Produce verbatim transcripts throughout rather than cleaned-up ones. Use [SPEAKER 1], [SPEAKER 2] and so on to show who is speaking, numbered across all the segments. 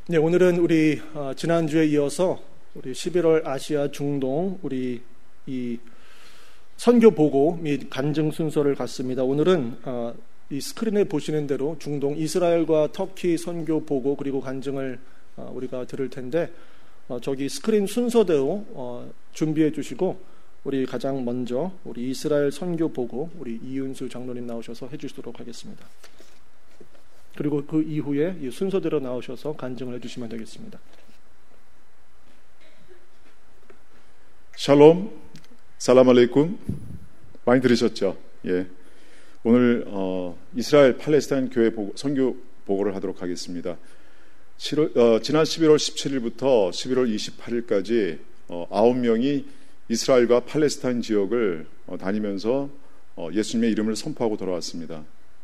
[SPEAKER 1] 네, 오늘은 우리 어, 지난주에 이어서 우리 십일월 아시아 중동 우리 이 선교 보고 및 간증 순서를 갖습니다. 오늘은 어, 이 스크린에 보시는 대로 중동 이스라엘과 터키 선교 보고 그리고 간증을 어, 우리가 들을 텐데 어, 저기 스크린 순서대로 어, 준비해 주시고 우리 가장 먼저 우리 이스라엘 선교 보고 우리 이윤수 장로님 나오셔서 해주시도록 하겠습니다. 그리고 그 이후에 이 순서대로 나오셔서 간증을 해주시면 되겠습니다.
[SPEAKER 2] 샬롬, 살람 알레이쿰. 많이 들으셨죠? 예. 오늘 어, 이스라엘 팔레스타인 교회 보고, 선교 보고를 하도록 하겠습니다. 칠월, 어, 지난 십일월 십칠일부터 십일월 이십팔일까지 어, 아홉 명이 이스라엘과 팔레스타인 지역을 어, 다니면서 어, 예수님의 이름을 선포하고 돌아왔습니다.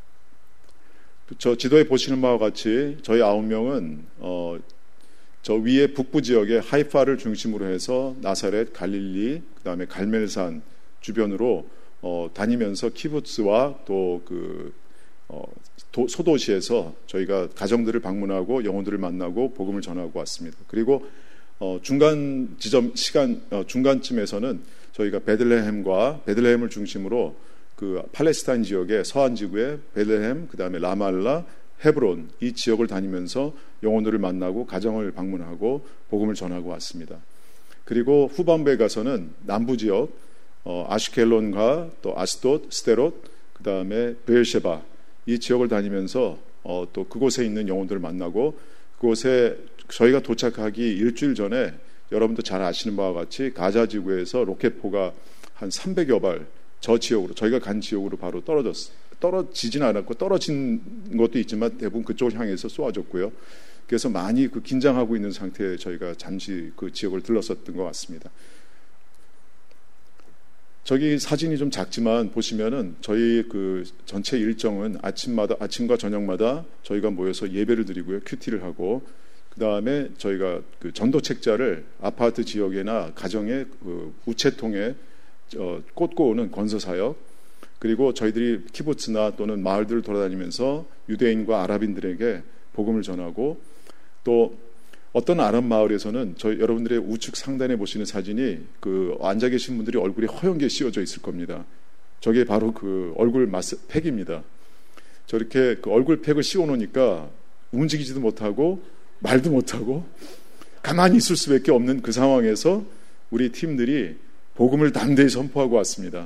[SPEAKER 2] 저 지도에 보시는 바와 같이 저희 아홉 명은 어, 저 위에 북부 지역의 하이파를 중심으로 해서 나사렛, 갈릴리, 그 다음에 갈멜산 주변으로 어, 다니면서 키부츠와 또 그 어, 소도시에서 저희가 가정들을 방문하고 영혼들을 만나고 복음을 전하고 왔습니다. 그리고 어, 중간 지점 시간 어, 중간쯤에서는 저희가 베들레헴과 베들레헴을 중심으로 그 팔레스타인 지역의 서한 지구의 베들레헴, 그 다음에 라말라, 헤브론 이 지역을 다니면서 영혼들을 만나고 가정을 방문하고 복음을 전하고 왔습니다. 그리고 후반부에 가서는 남부 지역 어, 아슈켈론과 또 아스돗, 스데롯, 그 다음에 베르셰바 이 지역을 다니면서 어, 또 그곳에 있는 영혼들을 만나고 그곳에 저희가 도착하기 일주일 전에 여러분도 잘 아시는 바와 같이 가자 지구에서 로켓포가 한 삼백여 발 저 지역으로 저희가 간 지역으로 바로 떨어졌어요. 떨어지진 않았고 떨어진 것도 있지만 대부분 그쪽을 향해서 쏘아졌고요. 그래서 많이 그 긴장하고 있는 상태에 저희가 잠시 그 지역을 들렀었던 것 같습니다. 저기 사진이 좀 작지만 보시면은 저희 그 전체 일정은 아침마다 아침과 저녁마다 저희가 모여서 예배를 드리고요, 큐티를 하고 그 다음에 저희가 그 전도 책자를 아파트 지역이나 가정의 그 우체통에 어, 꽂고 오는 건설사역, 그리고 저희들이 키부츠나 또는 마을들을 돌아다니면서 유대인과 아랍인들에게 복음을 전하고 또 어떤 아랍 마을에서는 저희 여러분들의 우측 상단에 보시는 사진이 그 앉아 계신 분들이 얼굴이 허연게 씌워져 있을 겁니다. 저게 바로 그 얼굴 마스 팩입니다. 저렇게 그 얼굴 팩을 씌워 놓으니까 움직이지도 못하고 말도 못하고 가만히 있을 수밖에 없는 그 상황에서 우리 팀들이 복음을 담대히 선포하고 왔습니다.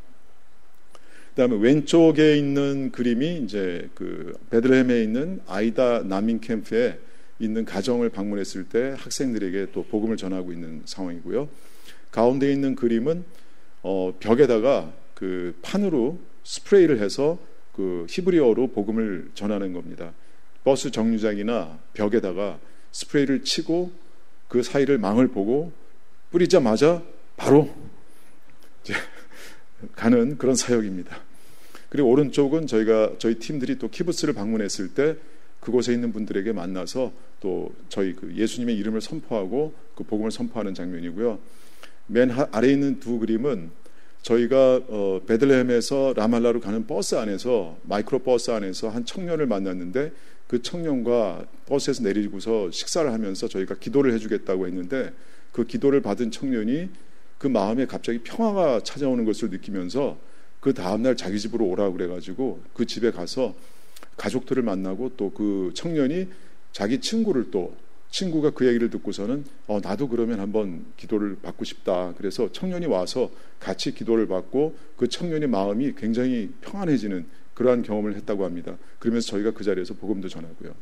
[SPEAKER 2] 그다음에 왼쪽에 있는 그림이 이제 그 베들레헴에 있는 아이다 난민 캠프에 있는 가정을 방문했을 때 학생들에게 또 복음을 전하고 있는 상황이고요. 가운데 있는 그림은 어, 벽에다가 그 판으로 스프레이를 해서 그 히브리어로 복음을 전하는 겁니다. 버스 정류장이나 벽에다가 스프레이를 치고 그 사이를 망을 보고 뿌리자마자 바로 이제 가는 그런 사역입니다. 그리고 오른쪽은 저희가 저희 팀들이 또 키부츠를 방문했을 때 그곳에 있는 분들에게 만나서 또 저희 그 예수님의 이름을 선포하고 그 복음을 선포하는 장면이고요. 맨 아래에 있는 두 그림은 저희가 어, 베들레헴에서 라말라로 가는 버스 안에서 마이크로 버스 안에서 한 청년을 만났는데 그 청년과 버스에서 내리고서 식사를 하면서 저희가 기도를 해주겠다고 했는데 그 기도를 받은 청년이 그 마음에 갑자기 평화가 찾아오는 것을 느끼면서 그 다음날 자기 집으로 오라고 그래가지고 그 집에 가서 가족들을 만나고 또 그 청년이 자기 친구를 또 친구가 그 얘기를 듣고서는 어, 나도 그러면 한번 기도를 받고 싶다. 그래서 청년이 와서 같이 기도를 받고 그 청년의 마음이 굉장히 평안해지는 그러한 경험을 했다고 합니다. 그러면서 저희가 그 자리에서 복음도 전하고요.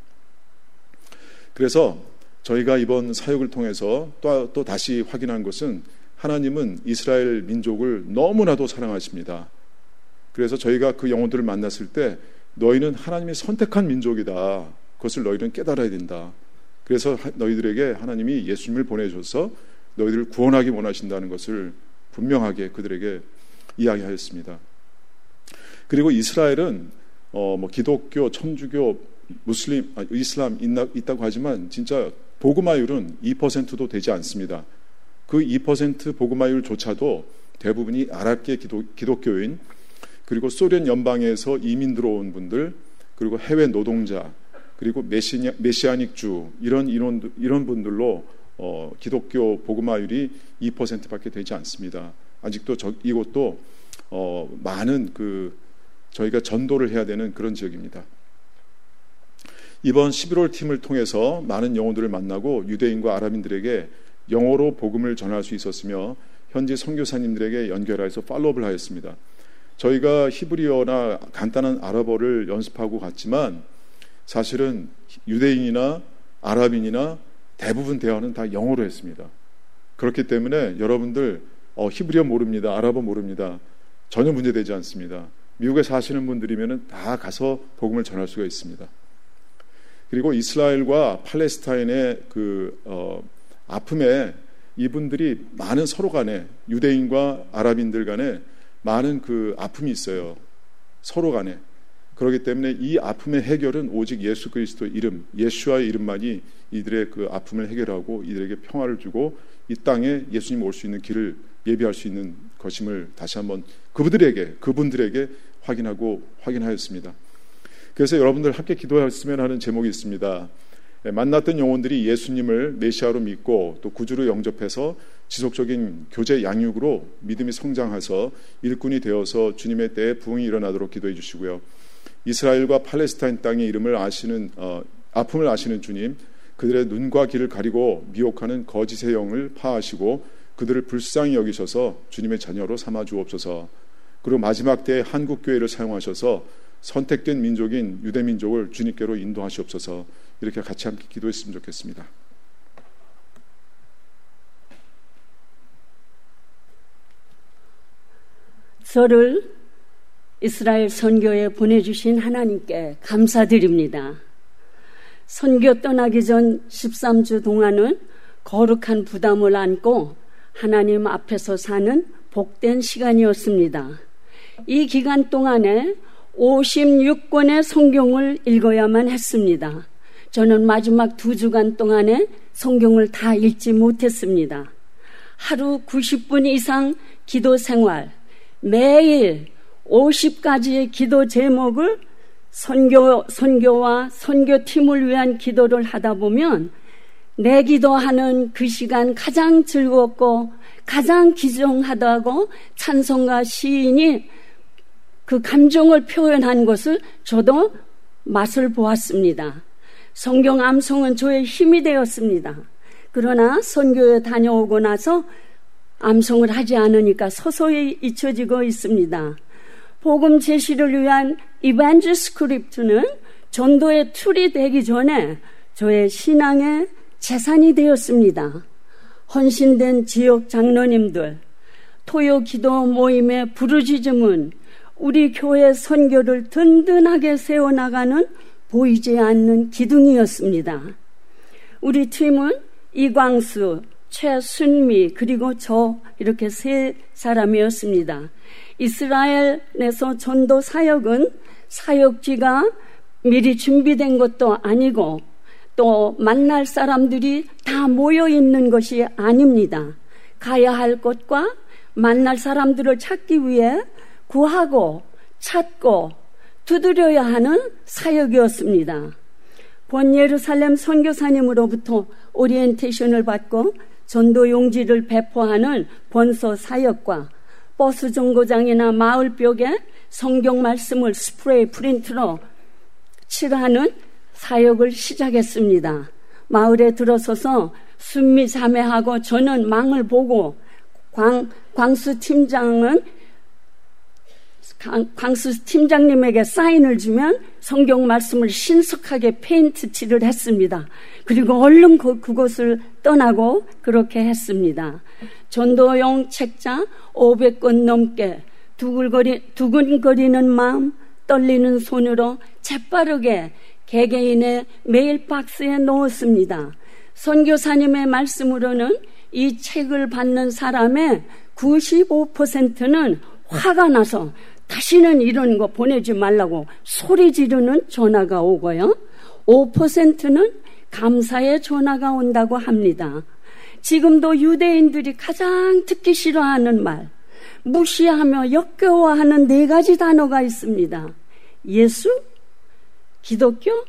[SPEAKER 2] 그래서 저희가 이번 사역을 통해서 또, 또 다시 확인한 것은 하나님은 이스라엘 민족을 너무나도 사랑하십니다. 그래서 저희가 그 영혼들을 만났을 때 너희는 하나님이 선택한 민족이다. 그것을 너희는 깨달아야 된다. 그래서 너희들에게 하나님이 예수님을 보내줘서 너희들을 구원하기 원하신다는 것을 분명하게 그들에게 이야기하였습니다. 그리고 이스라엘은 어, 뭐 기독교, 천주교, 무슬림, 아, 이슬람 있나, 있다고 하지만 진짜 복음화율은 이 퍼센트도 되지 않습니다. 그 이 퍼센트 복음화율조차도 대부분이 아랍계 기독, 기독교인, 그리고 소련 연방에서 이민 들어온 분들, 그리고 해외 노동자, 그리고 메시아, 메시아닉주 이런 이런 이런 분들로 어, 기독교 복음화율이 이 퍼센트밖에 되지 않습니다. 아직도 저, 이곳도 어, 많은 그 저희가 전도를 해야 되는 그런 지역입니다. 이번 십일월 팀을 통해서 많은 영혼들을 만나고 유대인과 아랍인들에게 영어로 복음을 전할 수 있었으며 현지 선교사님들에게 연결해서 팔로우업을 하였습니다. 저희가 히브리어나 간단한 아랍어를 연습하고 갔지만 사실은 유대인이나 아랍인이나 대부분 대화는 다 영어로 했습니다. 그렇기 때문에 여러분들 어, 히브리어 모릅니다. 아랍어 모릅니다. 전혀 문제되지 않습니다. 미국에 사시는 분들이면 다 가서 복음을 전할 수가 있습니다. 그리고 이스라엘과 팔레스타인의 그 어, 아픔에 이분들이 많은 서로 간에 유대인과 아랍인들 간에 많은 그 아픔이 있어요. 서로 간에. 그렇기 때문에 이 아픔의 해결은 오직 예수 그리스도의 이름, 예수와의 이름만이 이들의 그 아픔을 해결하고 이들에게 평화를 주고 이 땅에 예수님 올 수 있는 길을 예비할 수 있는 것임을 다시 한번 그분들에게 그분들에게 확인하고 확인하였습니다. 그래서 여러분들 함께 기도했으면 하는 제목이 있습니다. 만났던 영혼들이 예수님을 메시아로 믿고 또 구주로 영접해서 지속적인 교제 양육으로 믿음이 성장해서 일꾼이 되어서 주님의 때에 부흥이 일어나도록 기도해 주시고요. 이스라엘과 팔레스타인 땅의 이름을 아시는 어, 아픔을 아시는 주님, 그들의 눈과 귀를 가리고 미혹하는 거짓의 영을 파하시고 그들을 불쌍히 여기셔서 주님의 자녀로 삼아 주옵소서. 그리고 마지막 때에 한국교회를 사용하셔서 선택된 민족인 유대민족을 주님께로 인도하시옵소서. 이렇게 같이 함께 기도했으면 좋겠습니다.
[SPEAKER 3] 저를 이스라엘 선교에 보내주신 하나님께 감사드립니다. 선교 떠나기 전 십삼 주 동안은 거룩한 부담을 안고 하나님 앞에서 사는 복된 시간이었습니다. 이 기간 동안에 오십육 권의 성경을 읽어야만 했습니다. 저는 마지막 두 주간 동안에 성경을 다 읽지 못했습니다. 하루 구십 분 이상 기도 생활, 매일 오십 가지의 기도 제목을 선교, 선교와 선교팀을 위한 기도를 하다 보면 내 기도하는 그 시간 가장 즐겁고 가장 귀중하다고 찬송가 시인이 그 감정을 표현한 것을 저도 맛을 보았습니다. 성경 암송은 저의 힘이 되었습니다. 그러나 선교에 다녀오고 나서 암송을 하지 않으니까 서서히 잊혀지고 있습니다. 복음 제시를 위한 이반지 스크립트는 전도의 툴이 되기 전에 저의 신앙의 재산이 되었습니다. 헌신된 지역 장로님들, 토요 기도 모임의 부르짖음은 우리 교회 선교를 든든하게 세워나가는 보이지 않는 기둥이었습니다. 우리 팀은 이광수, 최순미 그리고 저 이렇게 세 사람이었습니다. 이스라엘에서 전도 사역은 사역지가 미리 준비된 것도 아니고 또 만날 사람들이 다 모여 있는 것이 아닙니다. 가야 할 곳과 만날 사람들을 찾기 위해 구하고 찾고 두드려야 하는 사역이었습니다. 본 예루살렘 선교사님으로부터 오리엔테이션을 받고 전도 용지를 배포하는 본서 사역과 버스 정거장이나 마을벽에 성경 말씀을 스프레이 프린트로 칠하는 사역을 시작했습니다. 마을에 들어서서 순미 자매하고 저는 망을 보고 광, 광수 팀장은 광수 팀장님에게 사인을 주면 성경 말씀을 신속하게 페인트 칠을 했습니다. 그리고 얼른 그, 그곳을 떠나고 그렇게 했습니다. 전도용 책자 오백 권 넘게 두글거리, 두근거리는 마음, 떨리는 손으로 재빠르게 개개인의 메일 박스에 넣었습니다. 선교사님의 말씀으로는 이 책을 받는 사람의 구십오 퍼센트는 화가 나서 다시는 이런 거 보내지 말라고 소리 지르는 전화가 오고요. 오 퍼센트는 감사의 전화가 온다고 합니다. 지금도 유대인들이 가장 듣기 싫어하는 말, 무시하며 역겨워하는 네 가지 단어가 있습니다. 예수, 기독교,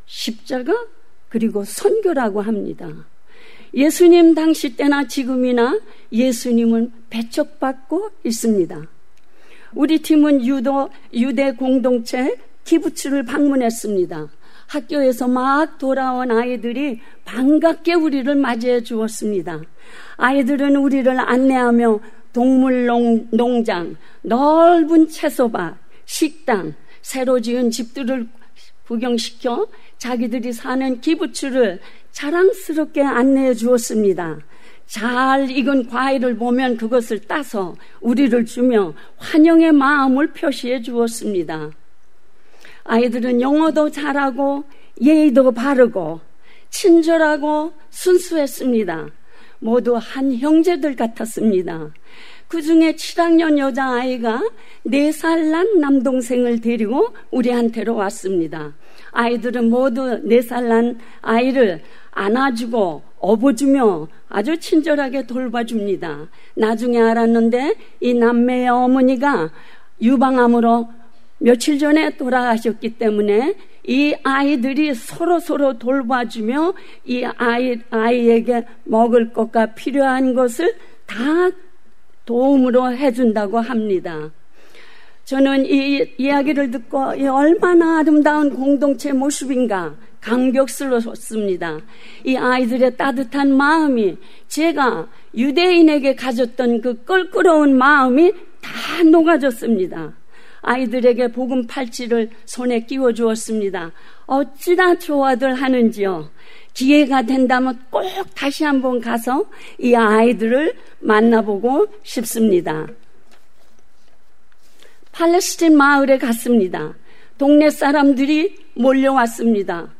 [SPEAKER 3] 십자가 그리고 선교라고 합니다. 예수님 당시 때나 지금이나 예수님은 배척받고 있습니다. 우리 팀은 유도, 유대 공동체 키부츠를 방문했습니다. 학교에서 막 돌아온 아이들이 반갑게 우리를 맞이해 주었습니다. 아이들은 우리를 안내하며 동물농장, 넓은 채소밭, 식당, 새로 지은 집들을 구경시켜 자기들이 사는 키부츠를 자랑스럽게 안내해 주었습니다. 잘 익은 과일을 보면 그것을 따서 우리를 주며 환영의 마음을 표시해 주었습니다. 아이들은 영어도 잘하고 예의도 바르고 친절하고 순수했습니다. 모두 한 형제들 같았습니다. 그 중에 칠 학년 여자아이가 네 살 난 남동생을 데리고 우리한테로 왔습니다. 아이들은 모두 네 살 난 아이를 안아주고 업어주며 아주 친절하게 돌봐줍니다. 나중에 알았는데 이 남매의 어머니가 유방암으로 며칠 전에 돌아가셨기 때문에 이 아이들이 서로 서로 돌봐주며 이 아이, 아이에게 먹을 것과 필요한 것을 다 도움으로 해준다고 합니다. 저는 이 이야기를 듣고 이 얼마나 아름다운 공동체 모습인가 감격스러웠습니다. 이 아이들의 따뜻한 마음이 제가 유대인에게 가졌던 그 껄끄러운 마음이 다 녹아졌습니다. 아이들에게 복음 팔찌를 손에 끼워 주었습니다. 어찌나 좋아들 하는지요. 기회가 된다면 꼭 다시 한번 가서 이 아이들을 만나보고 싶습니다. 팔레스틴 마을에 갔습니다. 동네 사람들이 몰려왔습니다.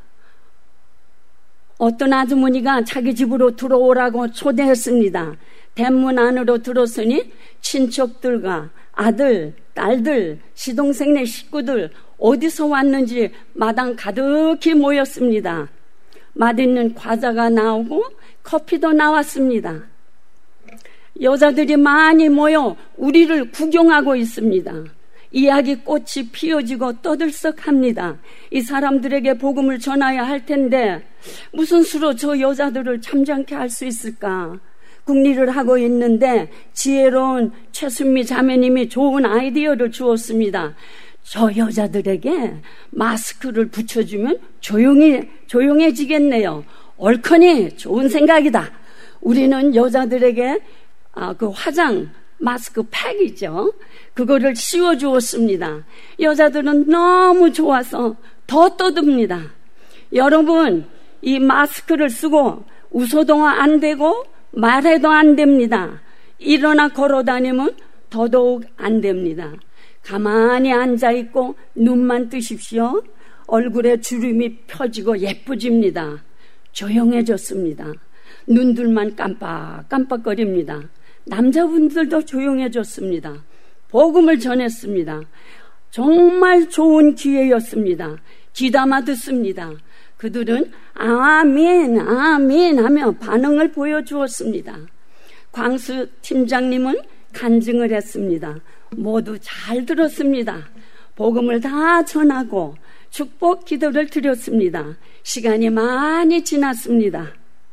[SPEAKER 3] 어떤 아주머니가 자기 집으로 들어오라고 초대했습니다. 대문 안으로 들어서니 친척들과 아들, 딸들, 시동생네 식구들 어디서 왔는지 마당 가득히 모였습니다. 맛있는 과자가 나오고 커피도 나왔습니다. 여자들이 많이 모여 우리를 구경하고 있습니다. 이야기꽃이 피어지고 떠들썩합니다. 이 사람들에게 복음을 전해야 할 텐데 무슨 수로 저 여자들을 잠잠케 할 수 있을까? 궁리를 하고 있는데 지혜로운 최순미 자매님이 좋은 아이디어를 주었습니다. 저 여자들에게 마스크를 붙여주면 조용히, 조용해지겠네요. 옳거니 좋은 생각이다. 우리는 여자들에게 아, 그 화장 마스크 팩이죠. 그거를 씌워주었습니다. 여자들은 너무 좋아서 더 떠듭니다. 여러분, 이 마스크를 쓰고 웃어도 안 되고 말해도 안 됩니다. 일어나 걸어다니면 더더욱 안 됩니다. 가만히 앉아있고 눈만 뜨십시오. 얼굴에 주름이 펴지고 예뻐집니다. 조용해졌습니다. 눈들만 깜빡깜빡거립니다. 남자분들도 조용해졌습니다. 복음을 전했습니다. 정말 좋은 기회였습니다. 귀담아 듣습니다. 그들은 아멘 아멘 하며 반응을 보여주었습니다. 광수 팀장님은 간증을 했습니다. 모두 잘 들었습니다. 복음을 다 전하고 축복 기도를 드렸습니다. 시간이 많이 지났습니다.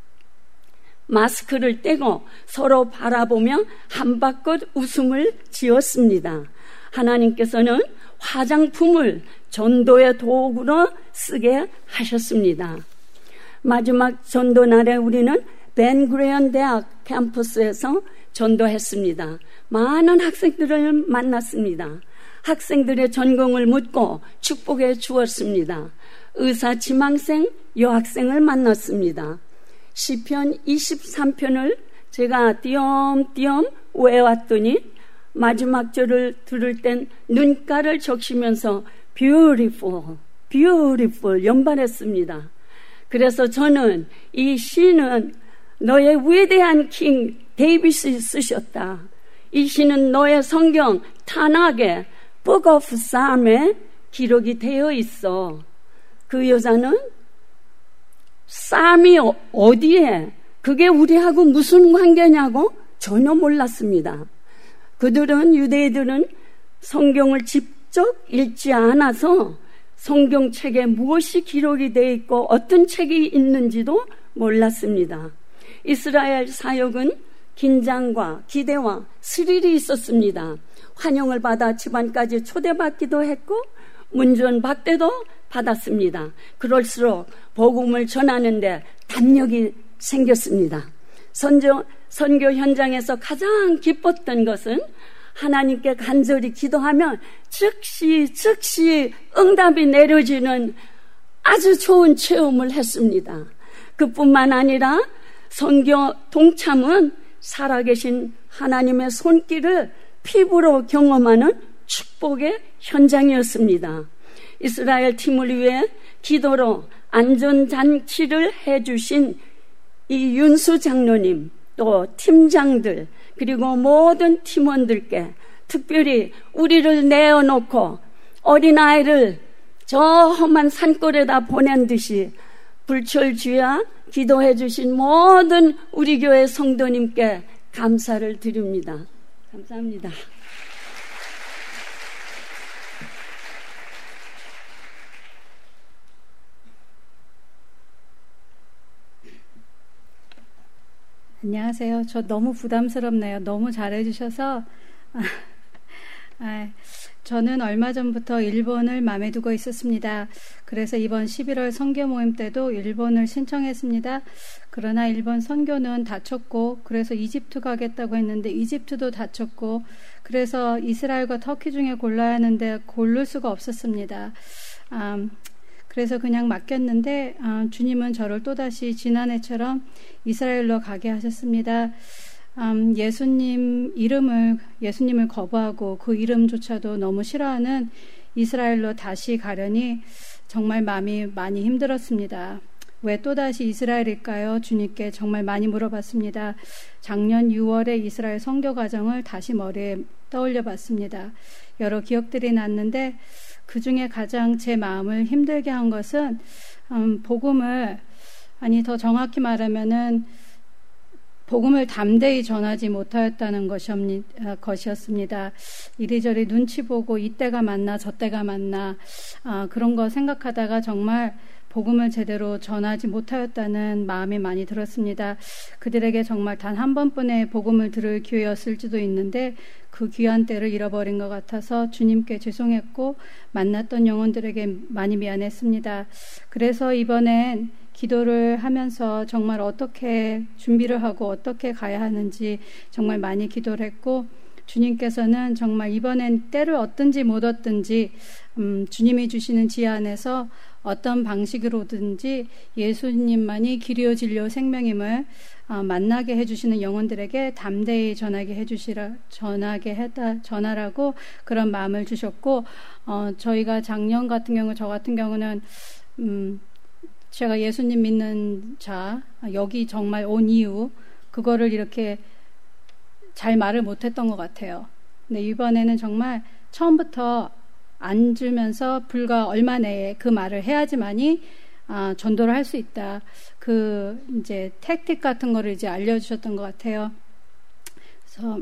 [SPEAKER 3] 마스크를 떼고 서로 바라보며 한바껏 웃음을 지었습니다. 하나님께서는 화장품을 전도의 도구로 쓰게 하셨습니다. 마지막 전도 날에 우리는 벤구리온 대학 캠퍼스에서 전도했습니다. 많은 학생들을 만났습니다. 학생들의 전공을 묻고 축복해 주었습니다. 의사 지망생 여학생을 만났습니다. 시편 이십삼 편을 제가 띄엄띄엄 외웠더니 마지막 절을 들을 땐 눈가를 적시면서 beautiful, beautiful 연발했습니다. 그래서 저는 이 시는 너의 위대한 킹 데이빗이 쓰셨다. 이 시는 너의 성경 타낙에 Book of Psalm에 기록이 되어 있어. 그 여자는 쌈이 어디에 그게 우리하고 무슨 관계냐고 전혀 몰랐습니다. 그들은 유대인들은 성경을 직접 읽지 않아서 성경책에 무엇이 기록이 되어 있고 어떤 책이 있는지도 몰랐습니다. 이스라엘 사역은 긴장과 기대와 스릴이 있었습니다. 환영을 받아 집안까지 초대받기도 했고 문전박대도 받았습니다. 그럴수록 복음을 전하는데 담력이 생겼습니다. 선교, 선교 현장에서 가장 기뻤던 것은 하나님께 간절히 기도하면 즉시 즉시 응답이 내려지는 아주 좋은 체험을 했습니다. 그뿐만 아니라 선교 동참은 살아계신 하나님의 손길을 피부로 경험하는 축복의 현장이었습니다. 이스라엘 팀을 위해 기도로 안전장치를 해주신 이 윤수 장로님, 또 팀장들, 그리고 모든 팀원들께 특별히 우리를 내어놓고 어린아이를 저 험한 산골에다 보낸 듯이 불철주야 기도해 주신 모든 우리 교회 성도님께 감사를 드립니다. 감사합니다.
[SPEAKER 4] 안녕하세요. 저 너무 부담스럽네요. 너무 잘해주셔서. 아, 저는 얼마 전부터 일본을 마음에 두고 있었습니다. 그래서 이번 십일월 선교 모임 때도 일본을 신청했습니다. 그러나 일본 선교는 다쳤고, 그래서 이집트 가겠다고 했는데 이집트도 다쳤고, 그래서 이스라엘과 터키 중에 골라야 하는데 고를 수가 없었습니다. 음, 그래서 그냥 맡겼는데 어, 주님은 저를 또다시 지난해처럼 이스라엘로 가게 하셨습니다. 음, 예수님 이름을 예수님을 거부하고 그 이름조차도 너무 싫어하는 이스라엘로 다시 가려니 정말 마음이 많이 힘들었습니다. 왜 또다시 이스라엘일까요? 주님께 정말 많이 물어봤습니다. 작년 유월에 이스라엘 선교 과정을 다시 머리에 떠올려 봤습니다. 여러 기억들이 났는데 그 중에 가장 제 마음을 힘들게 한 것은 음, 복음을 아니 더 정확히 말하면은 복음을 담대히 전하지 못하였다는 것이었습니다. 이리저리 눈치 보고 이때가 맞나 저때가 맞나 아, 그런 거 생각하다가 정말 복음을 제대로 전하지 못하였다는 마음이 많이 들었습니다. 그들에게 정말 단 한 번뿐의 복음을 들을 기회였을지도 있는데 그 귀한 때를 잃어버린 것 같아서 주님께 죄송했고 만났던 영혼들에게 많이 미안했습니다. 그래서 이번엔 기도를 하면서 정말 어떻게 준비를 하고 어떻게 가야 하는지 정말 많이 기도를 했고 주님께서는 정말 이번엔 때를 얻든지 못 얻든지 음, 주님이 주시는 지혜 안에서 어떤 방식으로든지 예수님만이 길이요 진리요 생명임을 어, 만나게 해주시는 영혼들에게 담대히 전하게 해주시라 전하게 해다 전하라고 그런 마음을 주셨고 어, 저희가 작년 같은 경우 저 같은 경우는 음, 제가 예수님 믿는 자 여기 정말 온 이유 그거를 이렇게 잘 말을 못했던 것 같아요. 근데 이번에는 정말 처음부터 앉으면서 불과 얼마 내에 그 말을 해야지만이 아, 전도를 할 수 있다. 그 이제 택틱 같은 거를 이제 알려주셨던 것 같아요. 그래서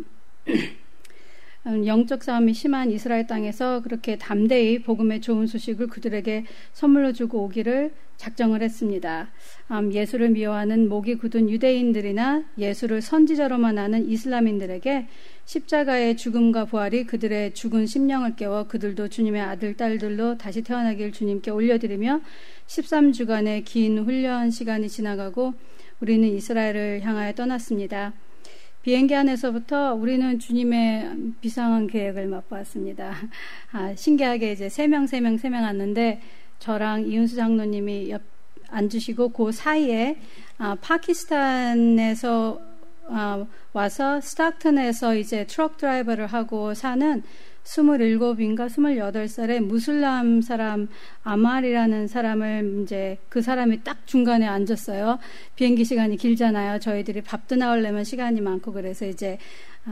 [SPEAKER 4] 영적 싸움이 심한 이스라엘 땅에서 그렇게 담대히 복음의 좋은 소식을 그들에게 선물로 주고 오기를 작정을 했습니다. 음, 예수를 미워하는 목이 굳은 유대인들이나 예수를 선지자로만 아는 이슬람인들에게 십자가의 죽음과 부활이 그들의 죽은 심령을 깨워 그들도 주님의 아들, 딸들로 다시 태어나길 주님께 올려드리며 십삼 주간의 긴 훈련 시간이 지나가고 우리는 이스라엘을 향하여 떠났습니다. 비행기 안에서부터 우리는 주님의 비상한 계획을 맛보았습니다. 아, 신기하게 이제 세 명, 세 명, 세 명 왔는데 저랑 이윤수 장로님이 옆 앉으시고 그 사이에 아, 파키스탄에서 아, 와서 스타크턴에서 이제 트럭 드라이버를 하고 사는 스물일곱인가 스물여덟 살의 무슬람 사람 아말이라는 사람을 이제 그 사람이 딱 중간에 앉았어요. 비행기 시간이 길잖아요. 저희들이 밥도 나오려면 시간이 많고 그래서 이제 아,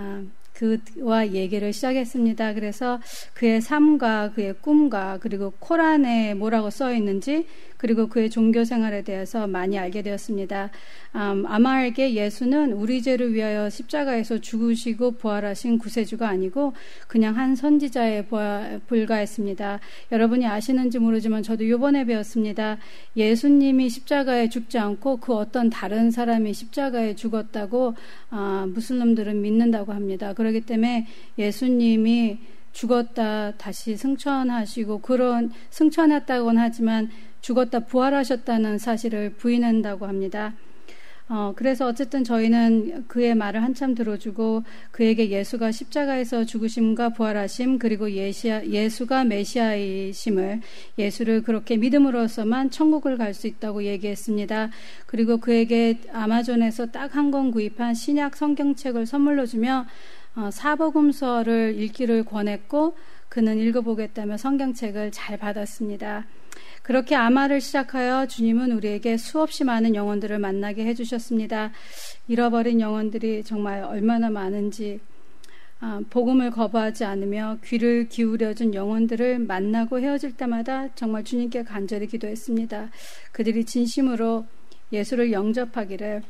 [SPEAKER 4] 그와 얘기를 시작했습니다. 그래서 그의 삶과 그의 꿈과 그리고 코란에 뭐라고 써 있는지 그리고 그의 종교 생활에 대해서 많이 알게 되었습니다. 음, 아마에게 예수는 우리 죄를 위하여 십자가에서 죽으시고 부활하신 구세주가 아니고 그냥 한 선지자에 불과했습니다. 여러분이 아시는지 모르지만 저도 이번에 배웠습니다. 예수님이 십자가에 죽지 않고 그 어떤 다른 사람이 십자가에 죽었다고 아, 무슬림들은 믿는다고 합니다. 그렇기 때문에 예수님이 죽었다 다시 승천하시고 그런 승천했다고는 하지만 죽었다 부활하셨다는 사실을 부인한다고 합니다. 어, 그래서 어쨌든 저희는 그의 말을 한참 들어주고 그에게 예수가 십자가에서 죽으심과 부활하심 그리고 예시아, 예수가 메시아이심을 예수를 그렇게 믿음으로서만 천국을 갈 수 있다고 얘기했습니다. 그리고 그에게 아마존에서 딱 한 권 구입한 신약 성경책을 선물로 주며 어, 사복음서를 읽기를 권했고 그는 읽어보겠다며 성경책을 잘 받았습니다. 그렇게 아마를 시작하여 주님은 우리에게 수없이 많은 영혼들을 만나게 해주셨습니다. 잃어버린 영혼들이 정말 얼마나 많은지 아, 복음을 거부하지 않으며 귀를 기울여준 영혼들을 만나고 헤어질 때마다 정말 주님께 간절히 기도했습니다. 그들이 진심으로 예수를 영접하기를.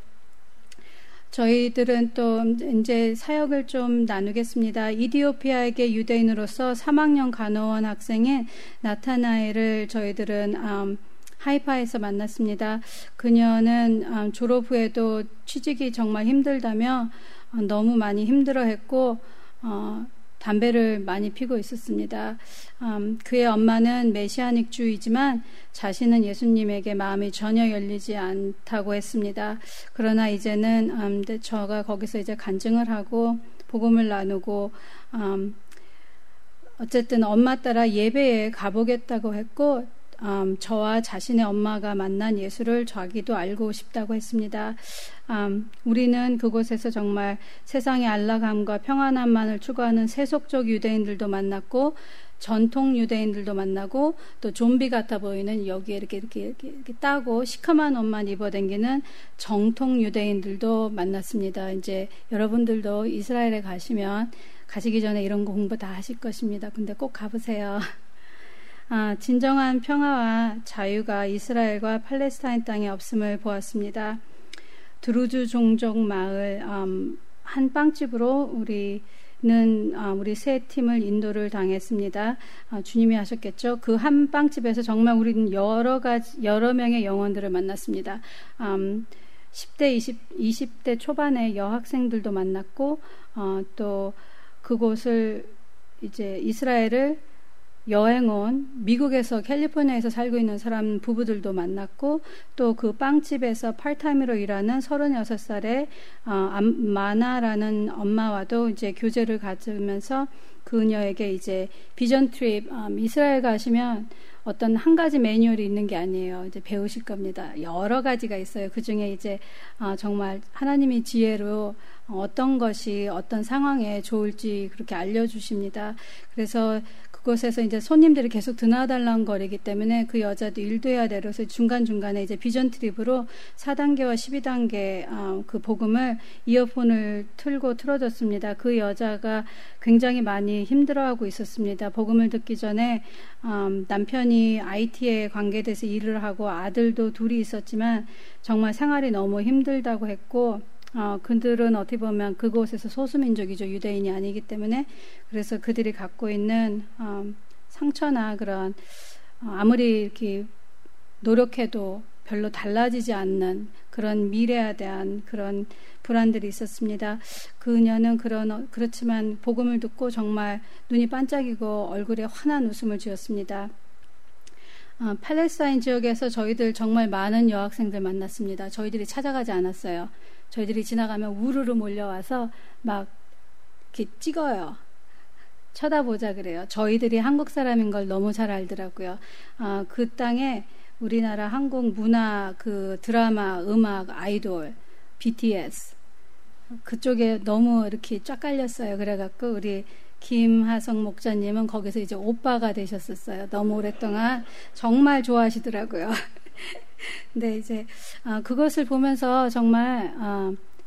[SPEAKER 4] 저희들은 또 이제 사역을 좀 나누겠습니다. 이디오피아에게 유대인으로서 삼 학년 간호원 학생인 나타나엘을 저희들은 음, 하이파에서 만났습니다. 그녀는 음, 졸업 후에도 취직이 정말 힘들다며 어, 너무 많이 힘들어했고 어, 담배를 많이 피고 있었습니다. 음, 그의 엄마는 메시아닉주의지만 자신은 예수님에게 마음이 전혀 열리지 않다고 했습니다. 그러나 이제는 음, 저가 거기서 이제 간증을 하고 복음을 나누고 음, 어쨌든 엄마 따라 예배에 가보겠다고 했고 음, 저와 자신의 엄마가 만난 예수를 자기도 알고 싶다고 했습니다. 음, 우리는 그곳에서 정말 세상의 안락함과 평안함만을 추구하는 세속적 유대인들도 만났고 전통 유대인들도 만나고 또 좀비 같아 보이는 여기에 이렇게 이렇게, 이렇게, 이렇게 따고 시커먼 옷만 입어당기는 정통 유대인들도 만났습니다. 이제 여러분들도 이스라엘에 가시면 가시기 전에 이런 거 공부 다 하실 것입니다. 근데 꼭 가보세요. 아, 진정한 평화와 자유가 이스라엘과 팔레스타인 땅에 없음을 보았습니다. 드루즈 종족 마을 음, 한 빵집으로 우리는 아, 우리 세 팀을 인도를 당했습니다. 아, 주님이 하셨겠죠. 그 한 빵집에서 정말 우리는 여러 가지 여러 명의 영혼들을 만났습니다. 음, 십 대, 이십, 이십 대 초반의 여학생들도 만났고 어, 또 그곳을 이제 이스라엘을 여행 온 미국에서 캘리포니아에서 살고 있는 사람 부부들도 만났고 또 그 빵집에서 팔타임으로 일하는 서른여섯 살의 어, 마나라는 엄마와도 이제 교제를 가지면서 그녀에게 이제 비전 트립 음, 이스라엘 가시면 어떤 한 가지 매뉴얼이 있는 게 아니에요. 이제 배우실 겁니다. 여러 가지가 있어요. 그 중에 이제 어, 정말 하나님의 지혜로 어떤 것이 어떤 상황에 좋을지 그렇게 알려주십니다. 그래서 그곳에서 이제 손님들이 계속 드나달랑거리기 때문에 그 여자도 일도 해야 되고 그래서 중간중간에 이제 비전 트립으로 사 단계와 십이 단계 어, 그 복음을 이어폰을 틀고 틀어줬습니다. 그 여자가 굉장히 많이 힘들어하고 있었습니다. 복음을 듣기 전에 음, 남편이 아이티에 관계돼서 일을 하고 아들도 둘이 있었지만 정말 생활이 너무 힘들다고 했고 어, 그들은 어떻게 보면 그곳에서 소수민족이죠. 유대인이 아니기 때문에. 그래서 그들이 갖고 있는 어, 상처나 그런 어, 아무리 이렇게 노력해도 별로 달라지지 않는 그런 미래에 대한 그런 불안들이 있었습니다. 그녀는 그런 그렇지만 복음을 듣고 정말 눈이 반짝이고 얼굴에 환한 웃음을 지었습니다. 어, 팔레스타인 지역에서 저희들 정말 많은 여학생들 만났습니다. 저희들이 찾아가지 않았어요. 저희들이 지나가면 우르르 몰려와서 막 이렇게 찍어요. 쳐다보자 그래요. 저희들이 한국 사람인 걸 너무 잘 알더라고요. 어, 그 땅에 우리나라 한국 문화, 그 드라마, 음악, 아이돌, 비티에스 그쪽에 너무 이렇게 쫙 깔렸어요. 그래갖고 우리 김하성 목사님은 거기서 이제 오빠가 되셨었어요. 너무 오랫동안 정말 좋아하시더라고요. 근데 이제 어, 그것을 보면서 정말 어,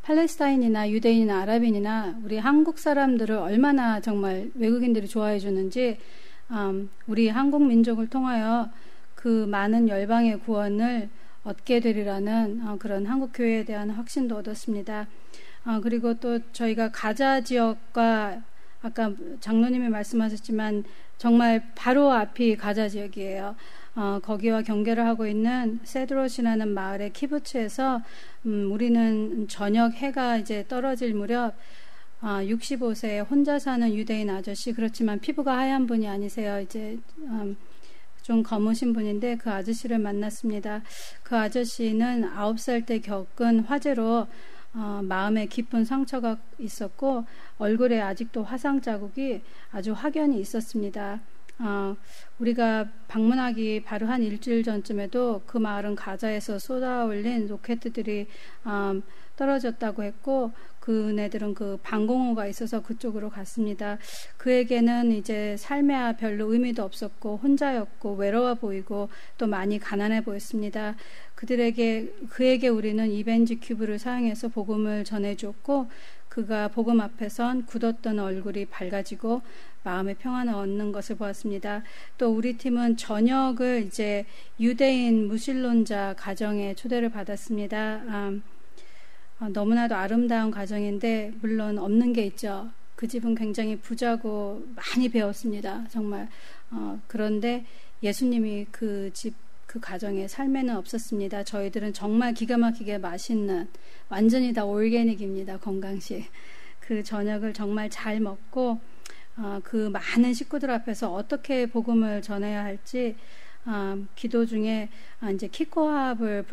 [SPEAKER 4] 팔레스타인이나 유대인이나 아랍인이나 우리 한국 사람들을 얼마나 정말 외국인들이 좋아해 주는지 음, 우리 한국 민족을 통하여 그 많은 열방의 구원을 얻게 되리라는 어, 그런 한국 교회에 대한 확신도 얻었습니다. 어, 그리고 또 저희가 가자 지역과 아까 장로님이 말씀하셨지만 정말 바로 앞이 가자 지역이에요. 어, 거기와 경계를 하고 있는 세드롯이라는 마을의 키부츠에서 음, 우리는 저녁 해가 이제 떨어질 무렵 어, 육십오 세 혼자 사는 유대인 아저씨, 그렇지만 피부가 하얀 분이 아니세요. 이제 음, 좀 검으신 분인데 그 아저씨를 만났습니다. 그 아저씨는 아홉 살 때 겪은 화재로 어, 마음에 깊은 상처가 있었고 얼굴에 아직도 화상 자국이 아주 확연히 있었습니다. 어, 우리가 방문하기 바로 한 일주일 전쯤에도 그 마을은 가자에서 쏟아올린 로켓들이 음, 떨어졌다고 했고 그네들은 그 방공호가 있어서 그쪽으로 갔습니다. 그에게는 이제 삶에 별로 의미도 없었고 혼자였고 외로워 보이고 또 많이 가난해 보였습니다. 그들에게 그에게 우리는 이벤지 큐브를 사용해서 복음을 전해주었고 그가 복음 앞에 선 굳었던 얼굴이 밝아지고 마음의 평안을 얻는 것을 보았습니다. 또 우리 팀은 저녁을 이제 유대인 무신론자 가정에 초대를 받았습니다. 음, 어, 너무나도 아름다운 가정인데 물론 없는 게 있죠. 그 집은 굉장히 부자고 많이 배웠습니다. 정말 어, 그런데 예수님이 그 집 그 가정의 삶에는 없었습니다. 저희들은 정말 기가 막히게 맛있는 완전히 다 올게닉입니다. 건강식. 그 저녁을 정말 잘 먹고 어, 그 많은 식구들 앞에서 어떻게 복음을 전해야 할지 어, 기도 중에 어, 이제 키코합을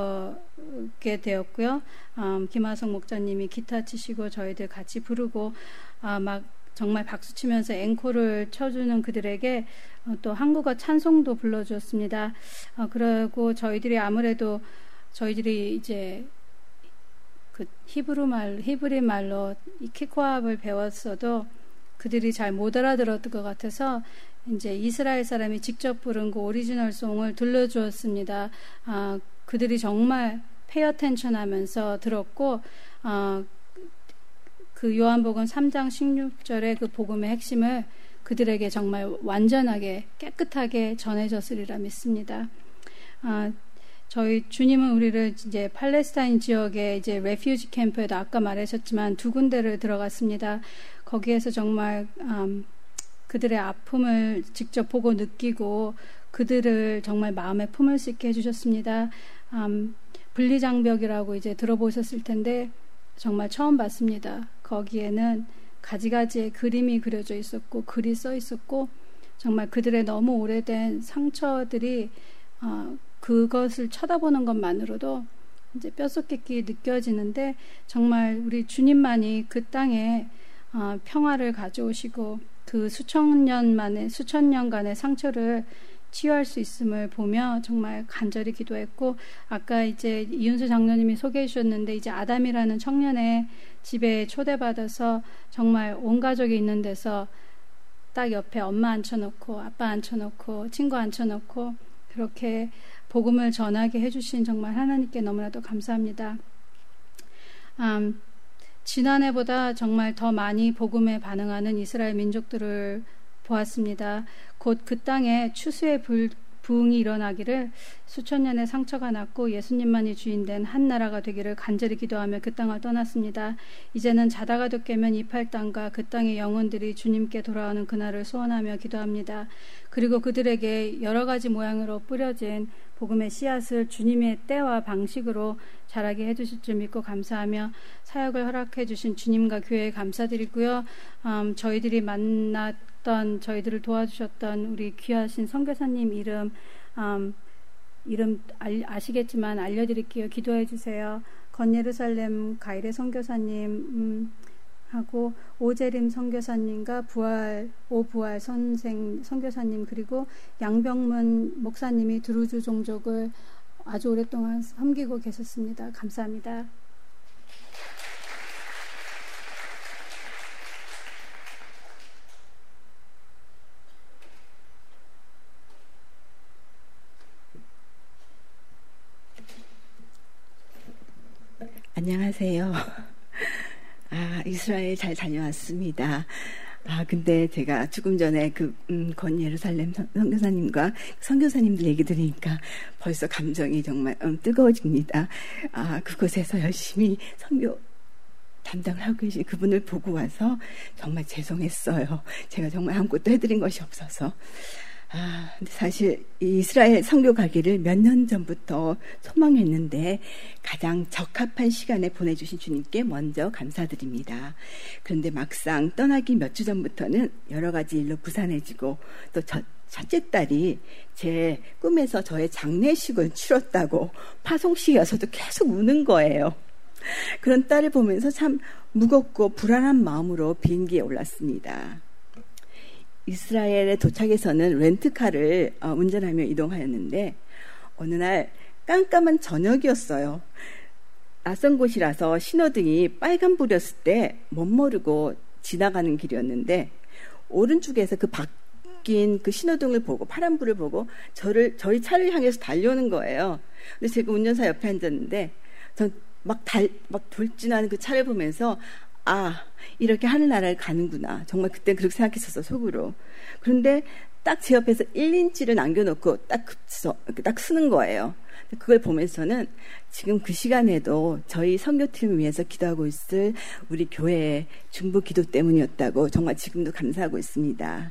[SPEAKER 4] 불러게 되었고요. 어, 김하성 목사님이 기타 치시고 저희들 같이 부르고 어, 막 정말 박수 치면서 앵콜을 쳐주는 그들에게 어, 또 한국어 찬송도 불러주었습니다. 어, 그리고 저희들이 아무래도 저희들이 이제 그 히브리 말, 히브리 말로 이 키코합을 배웠어도 그들이 잘 못 알아들었던 것 같아서 이제 이스라엘 사람이 직접 부른 그 오리지널 송을 들려주었습니다. 아, 그들이 정말 페이 어텐션 하면서 들었고 어, 그 요한복음 삼 장 십육 절의 그 복음의 핵심을 그들에게 정말 완전하게 깨끗하게 전해졌으리라 믿습니다. 아, 저희 주님은 우리를 이제 팔레스타인 지역의 이제 레퓨지 캠프에도 아까 말하셨지만 두 군데를 들어갔습니다. 거기에서 정말 음, 그들의 아픔을 직접 보고 느끼고 그들을 정말 마음에 품을 수 있게 해주셨습니다. 음, 분리장벽이라고 이제 들어보셨을 텐데 정말 처음 봤습니다. 거기에는 가지가지의 그림이 그려져 있었고 글이 써 있었고 정말 그들의 너무 오래된 상처들이 어, 그것을 쳐다보는 것만으로도 이제 뼛속깊이 느껴지는데 정말 우리 주님만이 그 땅에 어, 평화를 가져오시고 그 수천 년 만에 수천 년간의 상처를 치유할 수 있음을 보며 정말 간절히 기도했고 아까 이제 이윤수 장로님이 소개해 주셨는데 이제 아담이라는 청년의 집에 초대받아서 정말 온 가족이 있는 데서 딱 옆에 엄마 앉혀놓고 아빠 앉혀놓고 친구 앉혀놓고 그렇게 복음을 전하게 해주신 정말 하나님께 너무나도 감사합니다. 음, 지난해보다 정말 더 많이 복음에 반응하는 이스라엘 민족들을 보았습니다. 곧 그 땅에 추수의 불, 부흥이 일어나기를 수천 년의 상처가 났고 예수님만이 주인된 한 나라가 되기를 간절히 기도하며 그 땅을 떠났습니다. 이제는 자다가도 깨면 이팔 땅과 그 땅의 영혼들이 주님께 돌아오는 그날을 소원하며 기도합니다. 그리고 그들에게 여러 가지 모양으로 뿌려진 복음의 씨앗을 주님의 때와 방식으로 자라게 해주실 줄 믿고 감사하며 사역을 허락해 주신 주님과 교회에 감사드리고요. 음, 저희들이 만났던 저희들을 도와주셨던 우리 귀하신 선교사님 이름 음, 이름 알, 아시겠지만 알려드릴게요. 기도해 주세요. 건예루살렘 가이레 선교사님 음, 하고 오재림 선교사님과 부활 오부활 선생 선교사님 그리고 양병문 목사님이 드루즈 종족을 아주 오랫동안 섬기고 계셨습니다. 감사합니다.
[SPEAKER 5] 안녕하세요. 아, 이스라엘 잘 다녀왔습니다. 아, 근데 제가 조금 전에 그, 음, 권 예루살렘 선, 선교사님과 선교사님들 얘기 들으니까 벌써 감정이 정말, 음, 뜨거워집니다. 아, 그곳에서 열심히 선교 담당을 하고 계신 그분을 보고 와서 정말 죄송했어요. 제가 정말 아무것도 해드린 것이 없어서. 아, 근데 사실 이 이스라엘 선교 가기를 몇 년 전부터 소망했는데 가장 적합한 시간에 보내주신 주님께 먼저 감사드립니다. 그런데 막상 떠나기 몇 주 전부터는 여러 가지 일로 부산해지고 또 저, 첫째 딸이 제 꿈에서 저의 장례식을 치렀다고 파송식이어서도 계속 우는 거예요. 그런 딸을 보면서 참 무겁고 불안한 마음으로 비행기에 올랐습니다. 이스라엘에 도착해서는 렌트카를 어, 운전하며 이동하였는데 어느 날 깜깜한 저녁이었어요. 낯선 곳이라서 신호등이 빨간불이었을 때 멋모르고 지나가는 길이었는데 오른쪽에서 그 바뀐 그 신호등을 보고 파란불을 보고 저를 저희 차를 향해서 달려오는 거예요. 근데 제가 운전사 옆에 앉았는데 전 막 달 막 돌진하는 그 차를 보면서 아, 이렇게 하늘나라를 가는구나. 정말 그때 그렇게 생각했었어, 속으로. 그런데 딱 제 옆에서 일 인치를 남겨놓고 딱 급서, 딱 쓰는 거예요. 그걸 보면서는 지금 그 시간에도 저희 선교팀을 위해서 기도하고 있을 우리 교회의 중보 기도 때문이었다고 정말 지금도 감사하고 있습니다.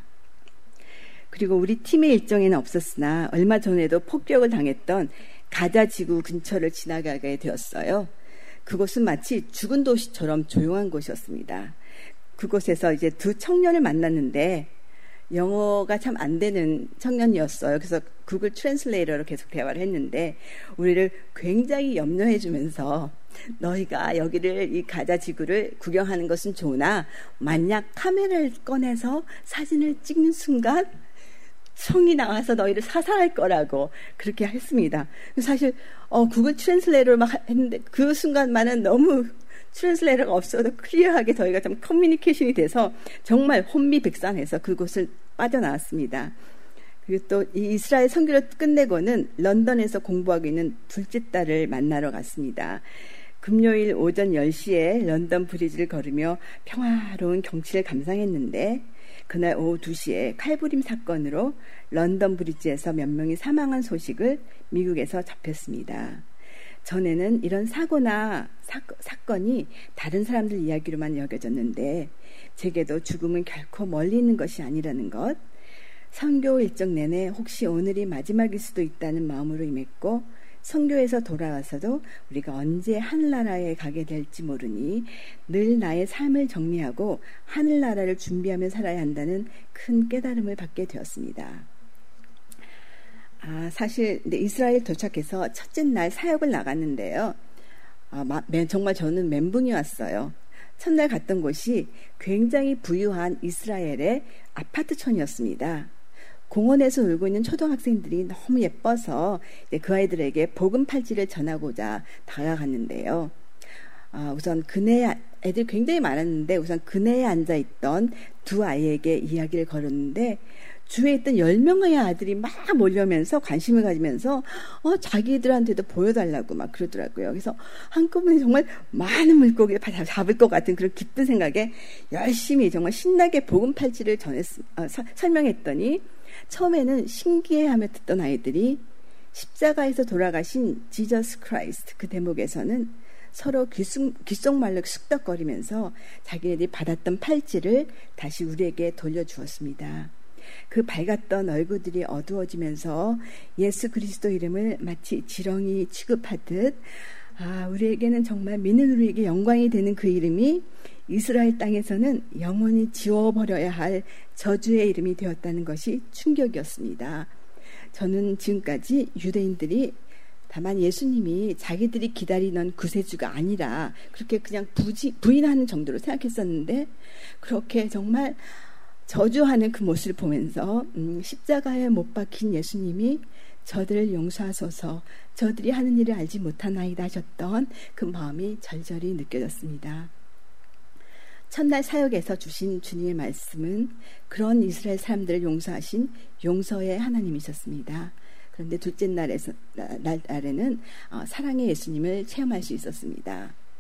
[SPEAKER 5] 그리고 우리 팀의 일정에는 없었으나 얼마 전에도 폭격을 당했던 가자 지구 근처를 지나가게 되었어요. 그곳은 마치 죽은 도시처럼 조용한 곳이었습니다. 그곳에서 이제 두 청년을 만났는데 영어가 참 안 되는 청년이었어요. 그래서 구글 트랜슬레이터로 계속 대화를 했는데 우리를 굉장히 염려해 주면서 너희가 여기를 이 가자 지구를 구경하는 것은 좋으나 만약 카메라를 꺼내서 사진을 찍는 순간 성이 나와서 너희를 사살할 거라고 그렇게 했습니다. 사실 어, 구글 트랜슬레이터를 막 했는데 그 순간만은 너무 트랜슬레이터가 없어도 클리어하게 저희가 좀 커뮤니케이션이 돼서 정말 혼미백산해서 그곳을 빠져나왔습니다. 그리고 또 이 이스라엘 선교를 끝내고는 런던에서 공부하고 있는 둘째 딸을 만나러 갔습니다. 금요일 오전 열 시에 런던 브리지를 걸으며 평화로운 경치를 감상했는데 그날 오후 두 시에 칼부림 사건으로 런던 브리지에서 몇 명이 사망한 소식을 미국에서 접했습니다. 전에는 이런 사고나 사, 사건이 다른 사람들 이야기로만 여겨졌는데 제게도 죽음은 결코 멀리 있는 것이 아니라는 것, 선교 일정 내내 혹시 오늘이 마지막일 수도 있다는 마음으로 임했고 선교에서 돌아와서도 우리가 언제 하늘나라에 가게 될지 모르니 늘 나의 삶을 정리하고 하늘나라를 준비하며 살아야 한다는 큰 깨달음을 받게 되었습니다. 아, 사실 이스라엘 도착해서 첫째 날 사역을 나갔는데요. 아, 마, 정말 저는 멘붕이 왔어요. 첫날 갔던 곳이 굉장히 부유한 이스라엘의 아파트촌이었습니다. 공원에서 놀고 있는 초등학생들이 너무 예뻐서 그 아이들에게 복음 팔찌를 전하고자 다가갔는데요. 아, 우선 그네 애들이 굉장히 많았는데 우선 그네에 앉아있던 두 아이에게 이야기를 걸었는데 주위에 있던 열 명의 아들이 막 몰려오면서 관심을 가지면서 어, 자기들한테도 보여달라고 막 그러더라고요. 그래서 한꺼번에 정말 많은 물고기를 잡을 것 같은 그런 기쁜 생각에 열심히 정말 신나게 복음 팔찌를 전했, 어, 서, 설명했더니 처음에는 신기해하며 듣던 아이들이 십자가에서 돌아가신 지저스 크라이스트 그 대목에서는 서로 귓속, 귓속말로 쑥덕거리면서 자기네들이 받았던 팔찌를 다시 우리에게 돌려주었습니다. 그 밝았던 얼굴들이 어두워지면서 예수 그리스도 이름을 마치 지렁이 취급하듯 아, 우리에게는 정말 믿는 우리에게 영광이 되는 그 이름이 이스라엘 땅에서는 영원히 지워버려야 할 저주의 이름이 되었다는 것이 충격이었습니다. 저는 지금까지 유대인들이 다만 예수님이 자기들이 기다리던 구세주가 아니라 그렇게 그냥 부지, 부인하는 정도로 생각했었는데 그렇게 정말 저주하는 그 모습을 보면서 음, 십자가에 못 박힌 예수님이 저들을 용서하소서 저들이 하는 일을 알지 못하나이다 하셨던 그 마음이 절절히 느껴졌습니다. 첫날 사역에서 주신 주님의 말씀은 그런 이스라엘 사람들을 용서하신 용서의 하나님이셨습니다. 그런데 둘째 날에서, 날에는 어, 사랑의 예수님을 체험할 수 있었습니다.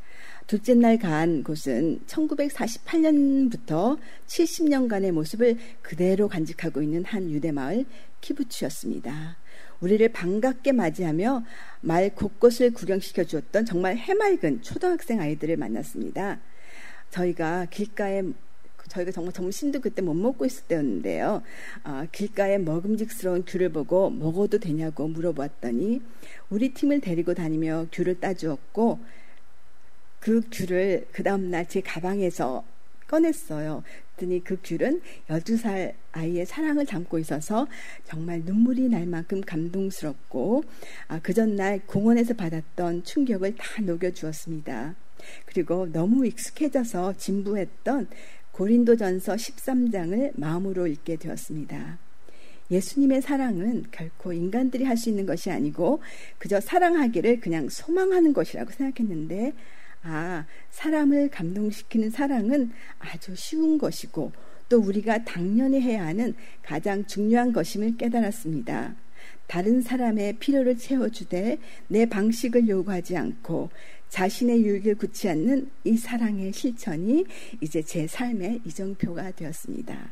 [SPEAKER 5] 둘째 날 간 곳은 천구백사십팔 년부터 칠십 년간의 모습을 그대로 간직하고 있는 한 유대마을 키부츠였습니다. 우리를 반갑게 맞이하며 마을 곳곳을 구경시켜 주었던 정말 해맑은 초등학생 아이들을 만났습니다. 저희가 길가에 저희가 정말 점심도 그때 못 먹고 있을 때였는데요. 아, 길가에 먹음직스러운 귤을 보고 먹어도 되냐고 물어보았더니 우리 팀을 데리고 다니며 귤을 따주었고 그 귤을 그 다음날 제 가방에서 꺼냈어요. 그랬더니 그 귤은 열두 살 아이의 사랑을 담고 있어서 정말 눈물이 날 만큼 감동스럽고 아, 그 전날 공원에서 받았던 충격을 다 녹여주었습니다. 그리고 너무 익숙해져서 진부했던 고린도전서 십삼 장을 마음으로 읽게 되었습니다. 예수님의 사랑은 결코 인간들이 할 수 있는 것이 아니고 그저 사랑하기를 그냥 소망하는 것이라고 생각했는데 아, 사람을 감동시키는 사랑은 아주 쉬운 것이고 또 우리가 당연히 해야 하는 가장 중요한 것임을 깨달았습니다. 다른 사람의 필요를 채워주되 내 방식을 요구하지 않고 자신의 유익을 굳지 않는 이 사랑의 실천이 이제 제 삶의 이정표가 되었습니다.